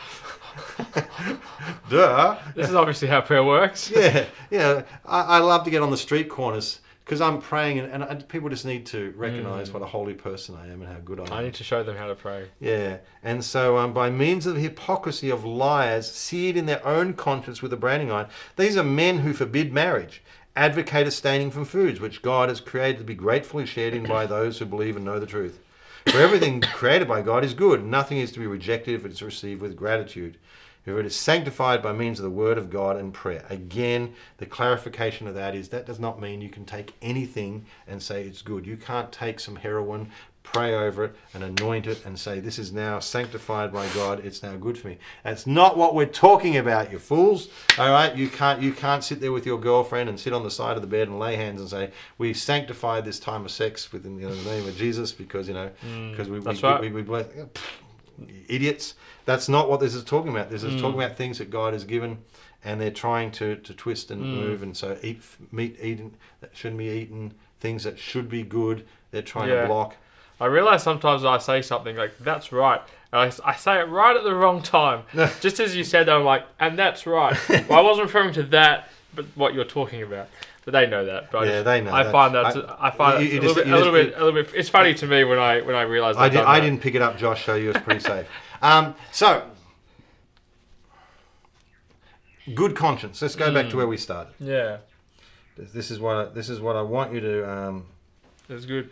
Duh. This is obviously how prayer works. Yeah. I love to get on the street corners because I'm praying, and people just need to recognize what a holy person I am and how good I am. I need to show them how to pray. Yeah. And so by means of the hypocrisy of liars seared in their own conscience with a branding iron, these are men who forbid marriage, advocate abstaining from foods which God has created to be gratefully shared in by those who believe and know the truth. For everything created by God is good. Nothing is to be rejected if it is received with gratitude. If it is sanctified by means of the word of God and prayer. Again, the clarification of that is that does not mean you can take anything and say it's good. You can't take some heroin, pray over it and anoint it and say this is now sanctified by God, it's now good for me. That's not what we're talking about, you fools. All right, you can't sit there with your girlfriend and sit on the side of the bed and lay hands and say we sanctify this time of sex within the name of Jesus because we bless. Idiots. That's not what this is talking about. This is talking about things that God has given, and they're trying to twist and move, and so eat meat eaten that shouldn't be eaten, things that should be good, they're trying to block. I realise sometimes I say something like, that's right. And I say it right at the wrong time. Just as you said that, I'm like, and that's right. Well, I wasn't referring to that, but what you're talking about. But they know that. But they know. I find that a little bit. It's funny to me when I realise. I didn't pick it up, Josh. So you was pretty safe. So good conscience. Let's go back to where we started. Yeah. This is what I want you to. That's good.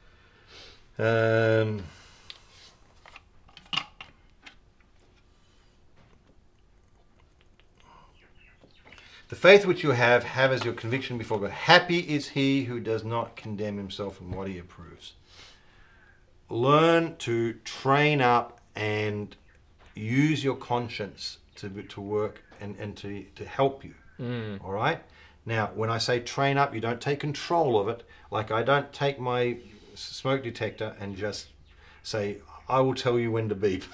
The faith which you have as your conviction before God. Happy is he who does not condemn himself in what he approves. Learn to train up and use your conscience to work and to help you. All right? Now, when I say train up, you don't take control of it. Like I don't take my smoke detector and just say, I will tell you when to beep.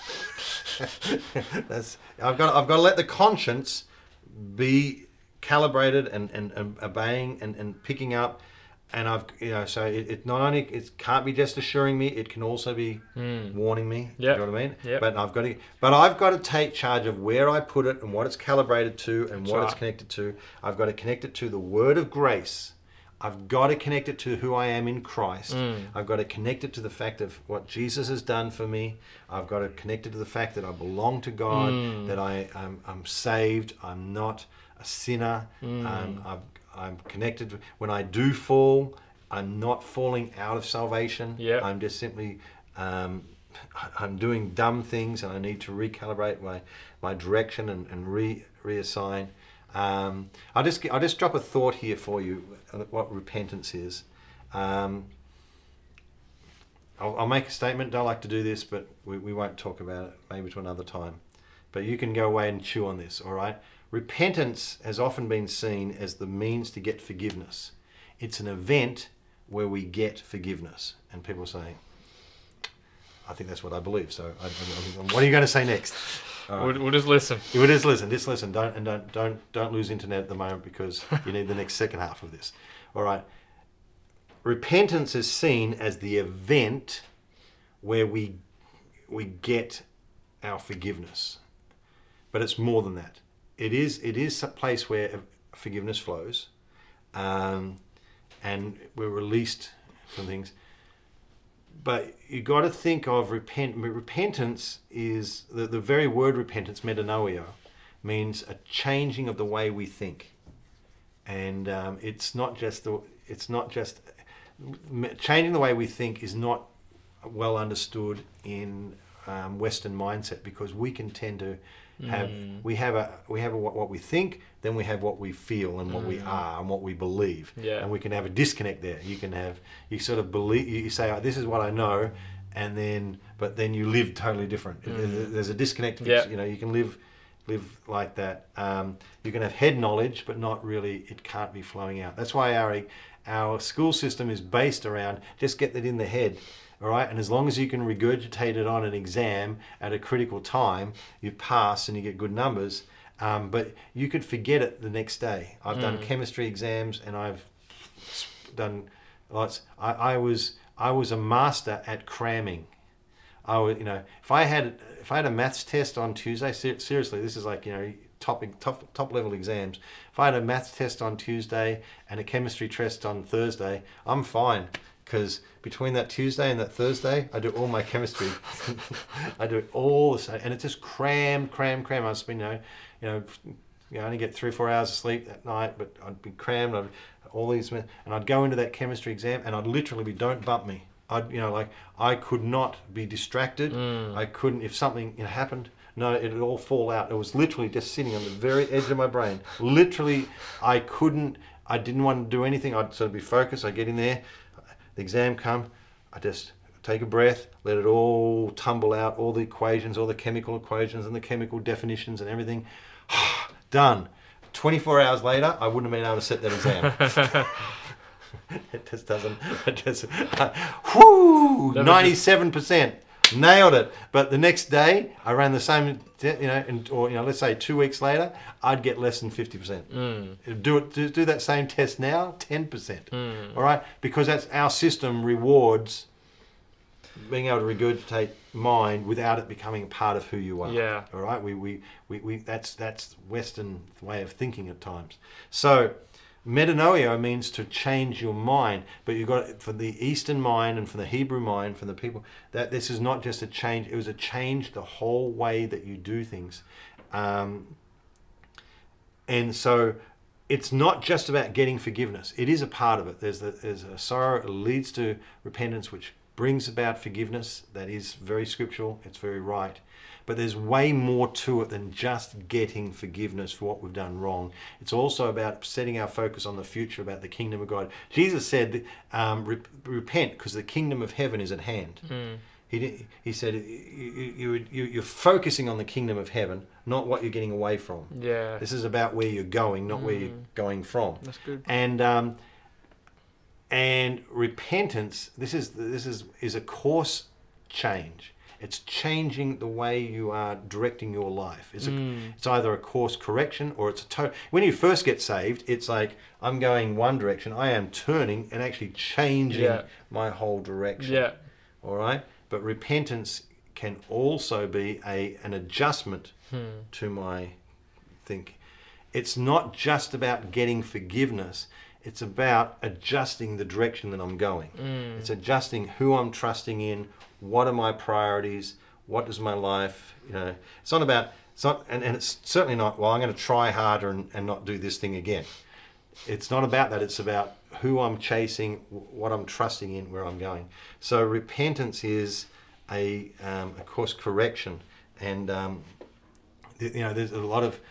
I've got to let the conscience be calibrated and obeying and picking up, and so it not only it can't be just assuring me, it can also be warning me. You know what I mean? Yep. But I've got to take charge of where I put it and what it's calibrated to and what it's connected to. I've got to connect it to the word of grace. I've got to connect it to who I am in Christ. I've got to connect it to the fact of what Jesus has done for me. I've got to connect it to the fact that I belong to God, that I'm saved. I'm not a sinner. I'm connected. When I do fall, I'm not falling out of salvation. Yep. I'm just simply I'm doing dumb things, and I need to recalibrate my direction and reassign. I'll just drop a thought here for you, what repentance is. I'll make a statement. Don't like to do this, but we won't talk about it, maybe to another time. But you can go away and chew on this, all right? Repentance has often been seen as the means to get forgiveness. It's an event where we get forgiveness. And people are saying, I think that's what I believe. So what are you going to say next? We'll just listen. We'll just listen. Just listen. Don't lose internet at the moment because you need the next second half of this. All right. Repentance is seen as the event where we get our forgiveness, but it's more than that. It is a place where forgiveness flows, and we're released from things. But you got to think of repentance is the very word repentance, metanoia, means a changing of the way we think, and it's not just changing the way we think is not well understood in Western mindset, because we can tend to have we have what we think, then we have what we feel and what we are and what we believe, and we can have a disconnect there. You sort of believe, you say, oh, this is what I know, but then you live totally different. There's a disconnect. You can live like that. You can have head knowledge, but not really. It can't be flowing out. That's why our school system is based around just get that in the head. All right, and as long as you can regurgitate it on an exam at a critical time, you pass and you get good numbers. But you could forget it the next day. I've done chemistry exams, and I've done lots. I I was a master at cramming. I would, if I had a maths test on Tuesday, seriously, this is like, top level exams. If I had a maths test on Tuesday and a chemistry test on Thursday, I'm fine, because between that Tuesday and that Thursday, I do all my chemistry. I do it all the same, and it's just cram. I spend, I only get 3 or 4 hours of sleep that night, but I'd be crammed. And I'd go into that chemistry exam, and I'd literally be, don't bump me. I could not be distracted. I couldn't, if something happened, no, it'd all fall out. It was literally just sitting on the very edge of my brain. Literally, I didn't want to do anything. I'd sort of be focused. I'd get in there, the exam come, I just take a breath, let it all tumble out, all the equations, all the chemical equations and the chemical definitions and everything. Done. 24 hours later, I wouldn't have been able to sit that exam. It just doesn't. 97%. Nailed it. But the next day, I ran the same, let's say 2 weeks later, I'd get less than 50%. Do that same test now, 10%. All right? Because that's our system rewards being able to regurgitate mind without it becoming part of who you are. Yeah. All right? We that's Western way of thinking at times. So metanoia means to change your mind, but you've got, for the Eastern mind and for the Hebrew mind, for the people, that this is not just a change, it was a change the whole way that you do things. And so it's not just about getting forgiveness. It is a part of it. There's a sorrow, it leads to repentance, which brings about forgiveness. That is very scriptural, it's very right. But there's way more to it than just getting forgiveness for what we've done wrong. It's also about setting our focus on the future, about the kingdom of God. Jesus said, repent, because the kingdom of heaven is at hand. He said, you're focusing on the kingdom of heaven, not what you're getting away from. Yeah. This is about where you're going, not where you're going from. That's good. And repentance, this is a course change. It's changing the way you are directing your life. It's either a course correction or it's a total. When you first get saved, it's like, I'm going one direction. I am turning and actually changing my whole direction. Yeah. All right? But repentance can also be an adjustment to my thinking. It's not just about getting forgiveness. It's about adjusting the direction that I'm going. It's adjusting who I'm trusting in. What are my priorities? What does my life, it's not about, and it's certainly not, well, I'm going to try harder and not do this thing again. It's not about that. It's about who I'm chasing, what I'm trusting in, where I'm going. So repentance is a course correction. And, there's a lot of,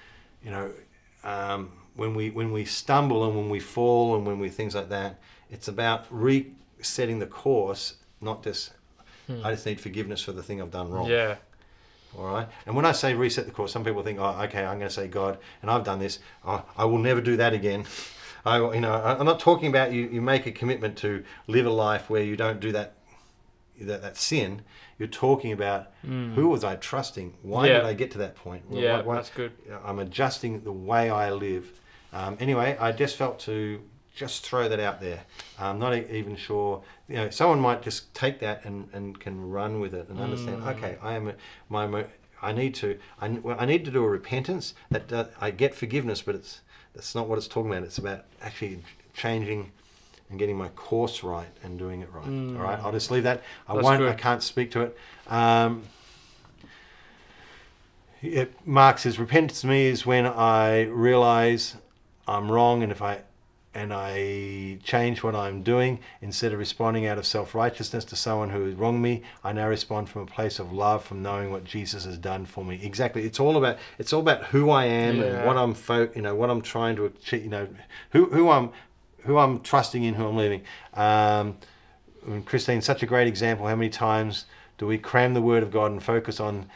when we stumble and when we fall and when we things like that, it's about resetting the course, not just, I just need forgiveness for the thing I've done wrong. Yeah. All right. And when I say reset the course, some people think, oh, okay, I'm going to say, God, and I've done this. Oh, I will never do that again. I'm not talking about you make a commitment to live a life where you don't do that sin. You're talking about who was I trusting? Why did I get to that point? Yeah, that's good. I'm adjusting the way I live. Anyway, I just felt to just throw that out there. I'm not even sure. Someone might just take that and can run with it and understand. Okay, I need to do a repentance. That I get forgiveness, but that's not what it's talking about. It's about actually changing and getting my course right and doing it right. All right, I'll just leave that. I can't speak to it. Mark says, repentance to me is when I realize I'm wrong, and and I change what I'm doing. Instead of responding out of self-righteousness to someone who has wronged me, I now respond from a place of love, from knowing what Jesus has done for me. Exactly. It's all about who I am and what I'm what I'm trying to achieve, who I'm trusting in, who I'm living. Christine, such a great example. How many times do we cram the Word of God and focus on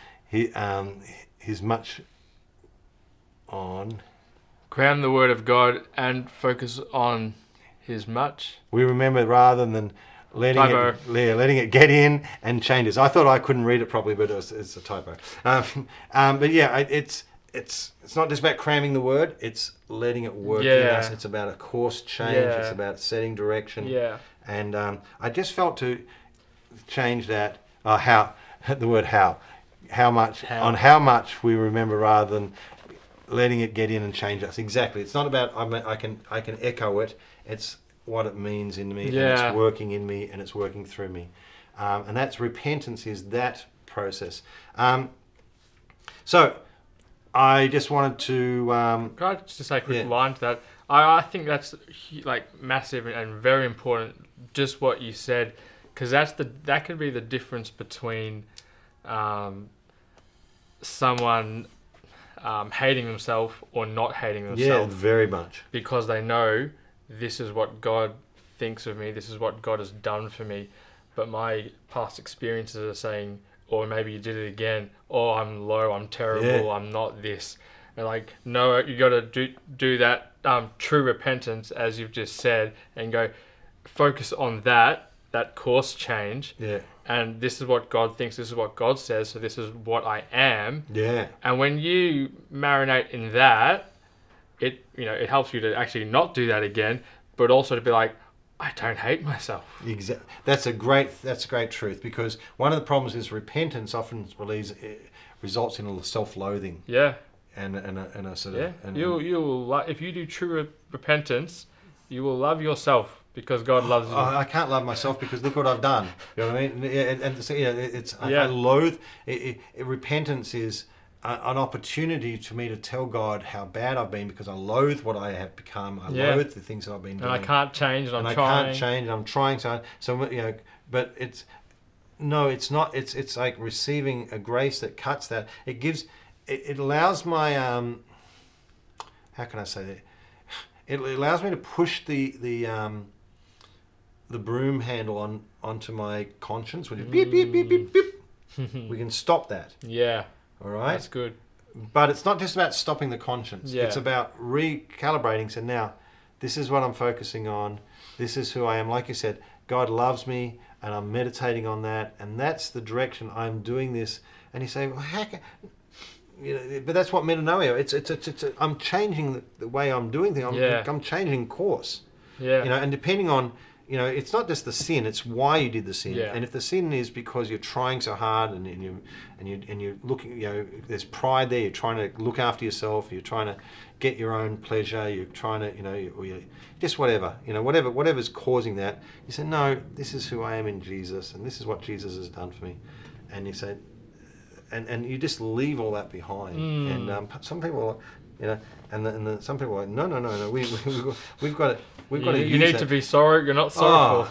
Cram the Word of God and focus on His much. We remember rather than letting it get in and change us. I thought I couldn't read it properly, but it's a typo. But yeah, it's not just about cramming the Word. It's letting it work in us. It's about a course change. It's about setting direction. And I just felt to change that, how much we remember rather than letting it get in and change us. Exactly. It's not about I can echo it. It's what it means in me, and it's working in me, and it's working through me. And that's repentance, is that process. So I just wanted to... Can I just say a quick line to that? I think that's like massive and very important, just what you said, because that could be the difference between someone hating themselves or not hating themselves. Yeah, very much. Because they know this is what God thinks of me, this is what God has done for me, but my past experiences are saying, or maybe you did it again, oh, I'm low, I'm terrible, I'm not this. And like, no, you got to do that true repentance, as you've just said, and go focus on that course change. Yeah. And this is what God thinks, this is what God says, so this is what I am. Yeah. And when you marinate in that, it helps you to actually not do that again, but also to be like, I don't hate myself. Exactly. That's a great truth, because one of the problems is repentance often results in a self-loathing. Yeah. And a sort of... if you do true repentance, you will love yourself because God loves you. I can't love myself because look what I've done. You know what I mean? And so, I loathe... repentance is an opportunity to me to tell God how bad I've been, because I loathe what I have become. I loathe the things that I've been doing. And I can't change, and I'm trying. I can't change, and I'm trying. So but it's... No, it's not. It's like receiving a grace that cuts that. It gives... It allows my... how can I say that? It allows me to push the broom handle onto my conscience. When beep, beep, beep, beep, beep. We can stop that. Yeah. All right? That's good. But it's not just about stopping the conscience. Yeah. It's about recalibrating. So now, this is what I'm focusing on. This is who I am. Like you said, God loves me, and I'm meditating on that, and that's the direction I'm doing this. And you say, well, how can... but that's what metanoia. It's I'm changing the way I'm doing things. I'm changing course. Yeah. And depending on, it's not just the sin. It's why you did the sin. Yeah. And if the sin is because you're trying so hard and you're looking, there's pride there. You're trying to look after yourself. You're trying to get your own pleasure. You're trying to, or you just whatever, whatever's causing that. You say, no, this is who I am in Jesus, and this is what Jesus has done for me. And you say. And you just leave all that behind. And some people, and some people are like, no. We've got to. You need to be sorry. You're not sorrowful.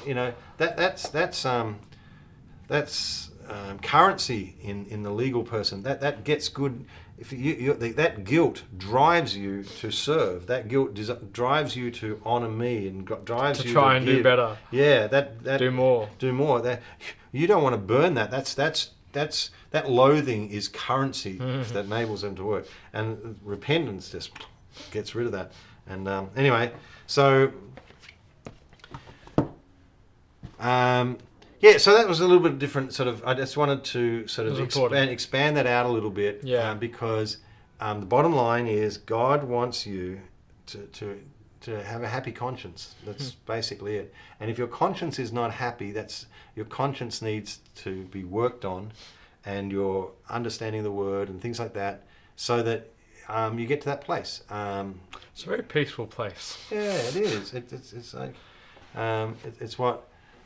That's currency in the legal person. That gets good. If that guilt drives you to serve. That guilt drives you to honor me and drives you to try and do better. Yeah, do more. Do more. That you don't want to burn that. That loathing is currency that enables them to work, and repentance just gets rid of that. And anyway, so so that was a little bit different. Sort of, I just wanted to sort of expand that out a little bit, because the bottom line is God wants you to have a happy conscience. That's basically it. And if your conscience is not happy, your conscience needs to be worked on, and your understanding the word and things like that, so that you get to that place. It's a very peaceful place. Yeah, it is. It's like it's what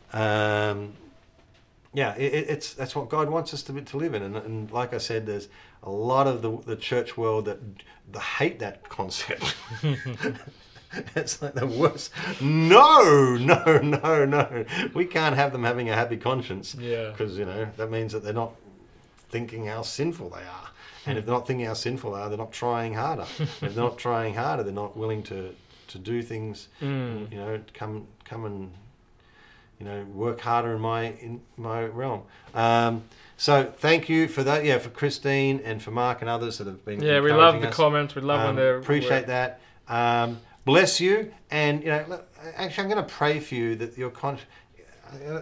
that's what God wants us to live in. And like I said, there's a lot of the church world that hate that concept. It's like the worst. No. We can't have them having a happy conscience. Yeah. Because that means that they're not thinking how sinful they are. And if they're not thinking how sinful they are, they're not trying harder. If they're not trying harder, they're not willing to do things. Come and work harder in my realm. So thank you for that. Yeah, for Christine and for Mark and others that have been. Yeah, we love the comments. We love when they're. Appreciate that. Bless you, and actually, I'm going to pray for you that your conscience.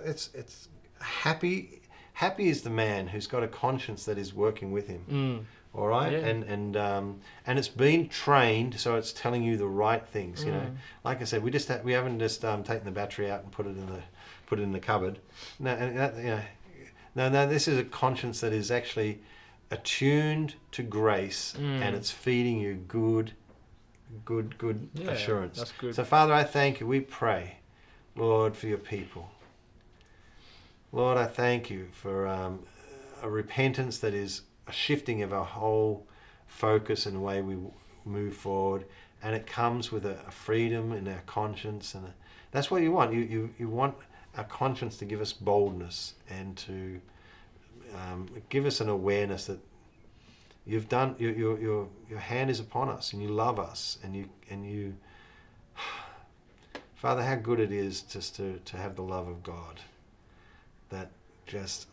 It's happy. Happy is the man who's got a conscience that is working with him. All right, and it's been trained, so it's telling you the right things. You know, like I said, we haven't just taken the battery out and put it in the cupboard. No, no. This is a conscience that is actually attuned to grace, and it's feeding you good assurance. That's good. So, Father, I thank you. We pray, Lord, for your people. Lord, I thank you for a repentance that is a shifting of our whole focus and the way we move forward, and it comes with a freedom in our conscience, and that's what you want. You want our conscience to give us boldness and to give us an awareness that you've done. Your hand is upon us, and you love us, and you. Father, how good it is just to have the love of God that just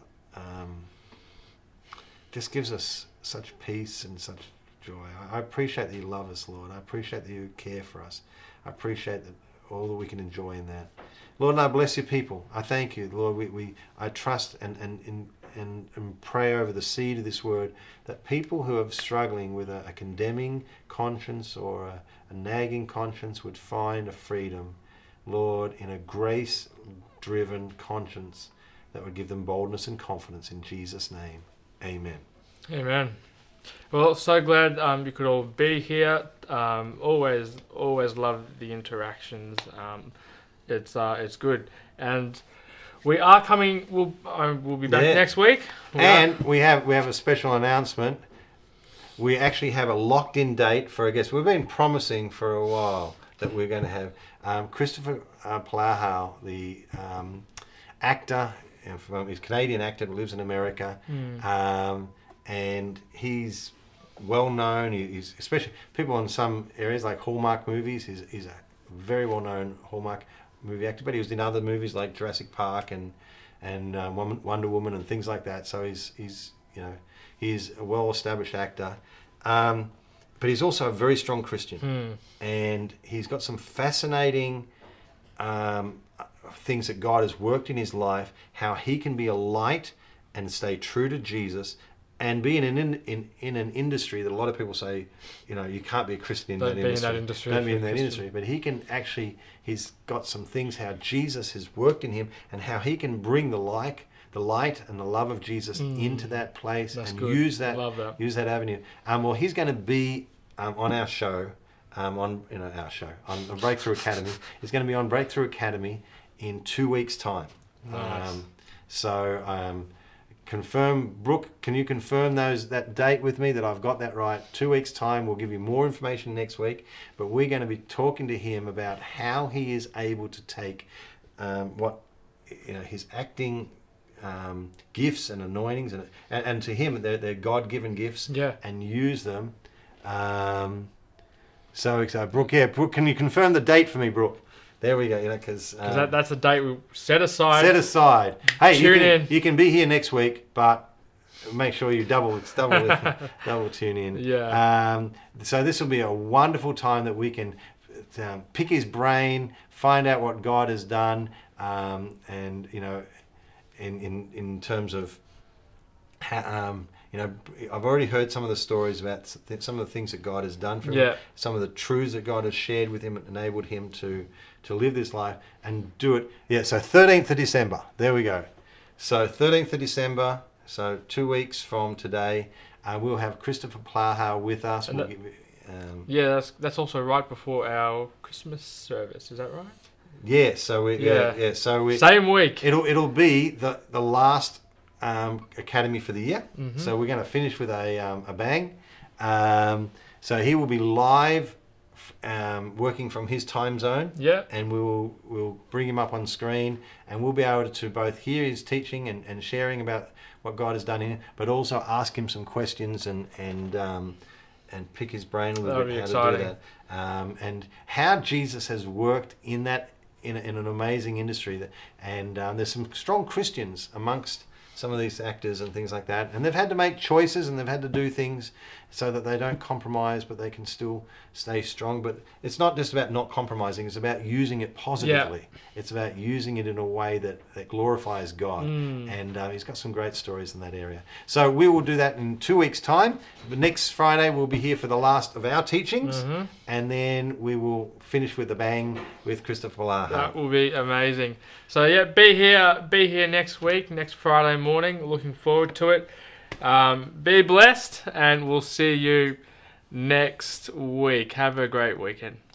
gives us such peace and such joy. I appreciate that you love us, Lord. I appreciate that you care for us. I appreciate that all that we can enjoy in that. Lord, and I bless your people. I thank you, Lord. I trust and pray over the seed of this word that people who are struggling with a condemning conscience or a nagging conscience would find a freedom, Lord, in a grace-driven conscience that would give them boldness and confidence in Jesus' name. Amen. Amen. Well, so glad you could all be here. Always love the interactions. It's good, and we are coming. We'll be back next week. We have a special announcement. We actually have a locked-in date for a guest. We've been promising for a while that we're going to have Christopher Plowhow, the actor. He's a Canadian actor who lives in America, and he's well known. He's especially people in some areas like Hallmark movies. He's a very well known Hallmark movie actor, but he was in other movies like Jurassic Park and Wonder Woman and things like that. So he's a well established actor, but he's also a very strong Christian, and he's got some fascinating things that God has worked in his life, how he can be a light and stay true to Jesus and be in an industry that a lot of people say, you can't be a Christian in that industry. Don't be in that industry. But he can actually, he's got some things how Jesus has worked in him and how he can bring the light and the love of Jesus into that place. That's and good. use that avenue. Well, he's going to be on our show, on Breakthrough Academy. He's going to be on Breakthrough Academy in 2 weeks' time. Nice. Confirm, Brooke, can you confirm that date with me that I've got that right? 2 weeks' time. We'll give you more information next week, but we're going to be talking to him about how he is able to take his acting gifts and anointings, and to him they're God-given gifts, and use them. So Brooke, Brooke, can you confirm the date for me, Brooke? There we go. Because that's a date we set aside. Hey, tune in. You can be here next week, but make sure you double tune in. Yeah. So this will be a wonderful time that we can pick his brain, find out what God has done, and in terms of how, I've already heard some of the stories about some of the things that God has done for him, some of the truths that God has shared with him and enabled him to live this life and do it. Yeah, so 13th of December. There we go. So 13th of December, so 2 weeks from today, we'll have Christopher Plowhow with us. That's also right before our Christmas service. Is that right? Yeah, so same week. It'll be the last academy for the year. Mm-hmm. So we're going to finish with a bang. So he will be live, working from his time zone. Yeah. And we'll bring him up on screen, and we'll be able to both hear his teaching and sharing about what God has done in him, but also ask him some questions and pick his brain a little bit how to do that. And how Jesus has worked in that in an amazing industry. And there's some strong Christians amongst some of these actors and things like that, and they've had to make choices and they've had to do things so that they don't compromise, but they can still stay strong. But it's not just about not compromising, it's about using it positively. It's about using it in a way that glorifies God. And he's got some great stories in that area. So we will do that in 2 weeks' time. But next Friday we'll be here for the last of our teachings, and then we will finish with a bang with Christopher Laha. That will be amazing. So yeah, be here next week, next Friday morning. Looking forward to it. Be blessed, and we'll see you next week. Have a great weekend.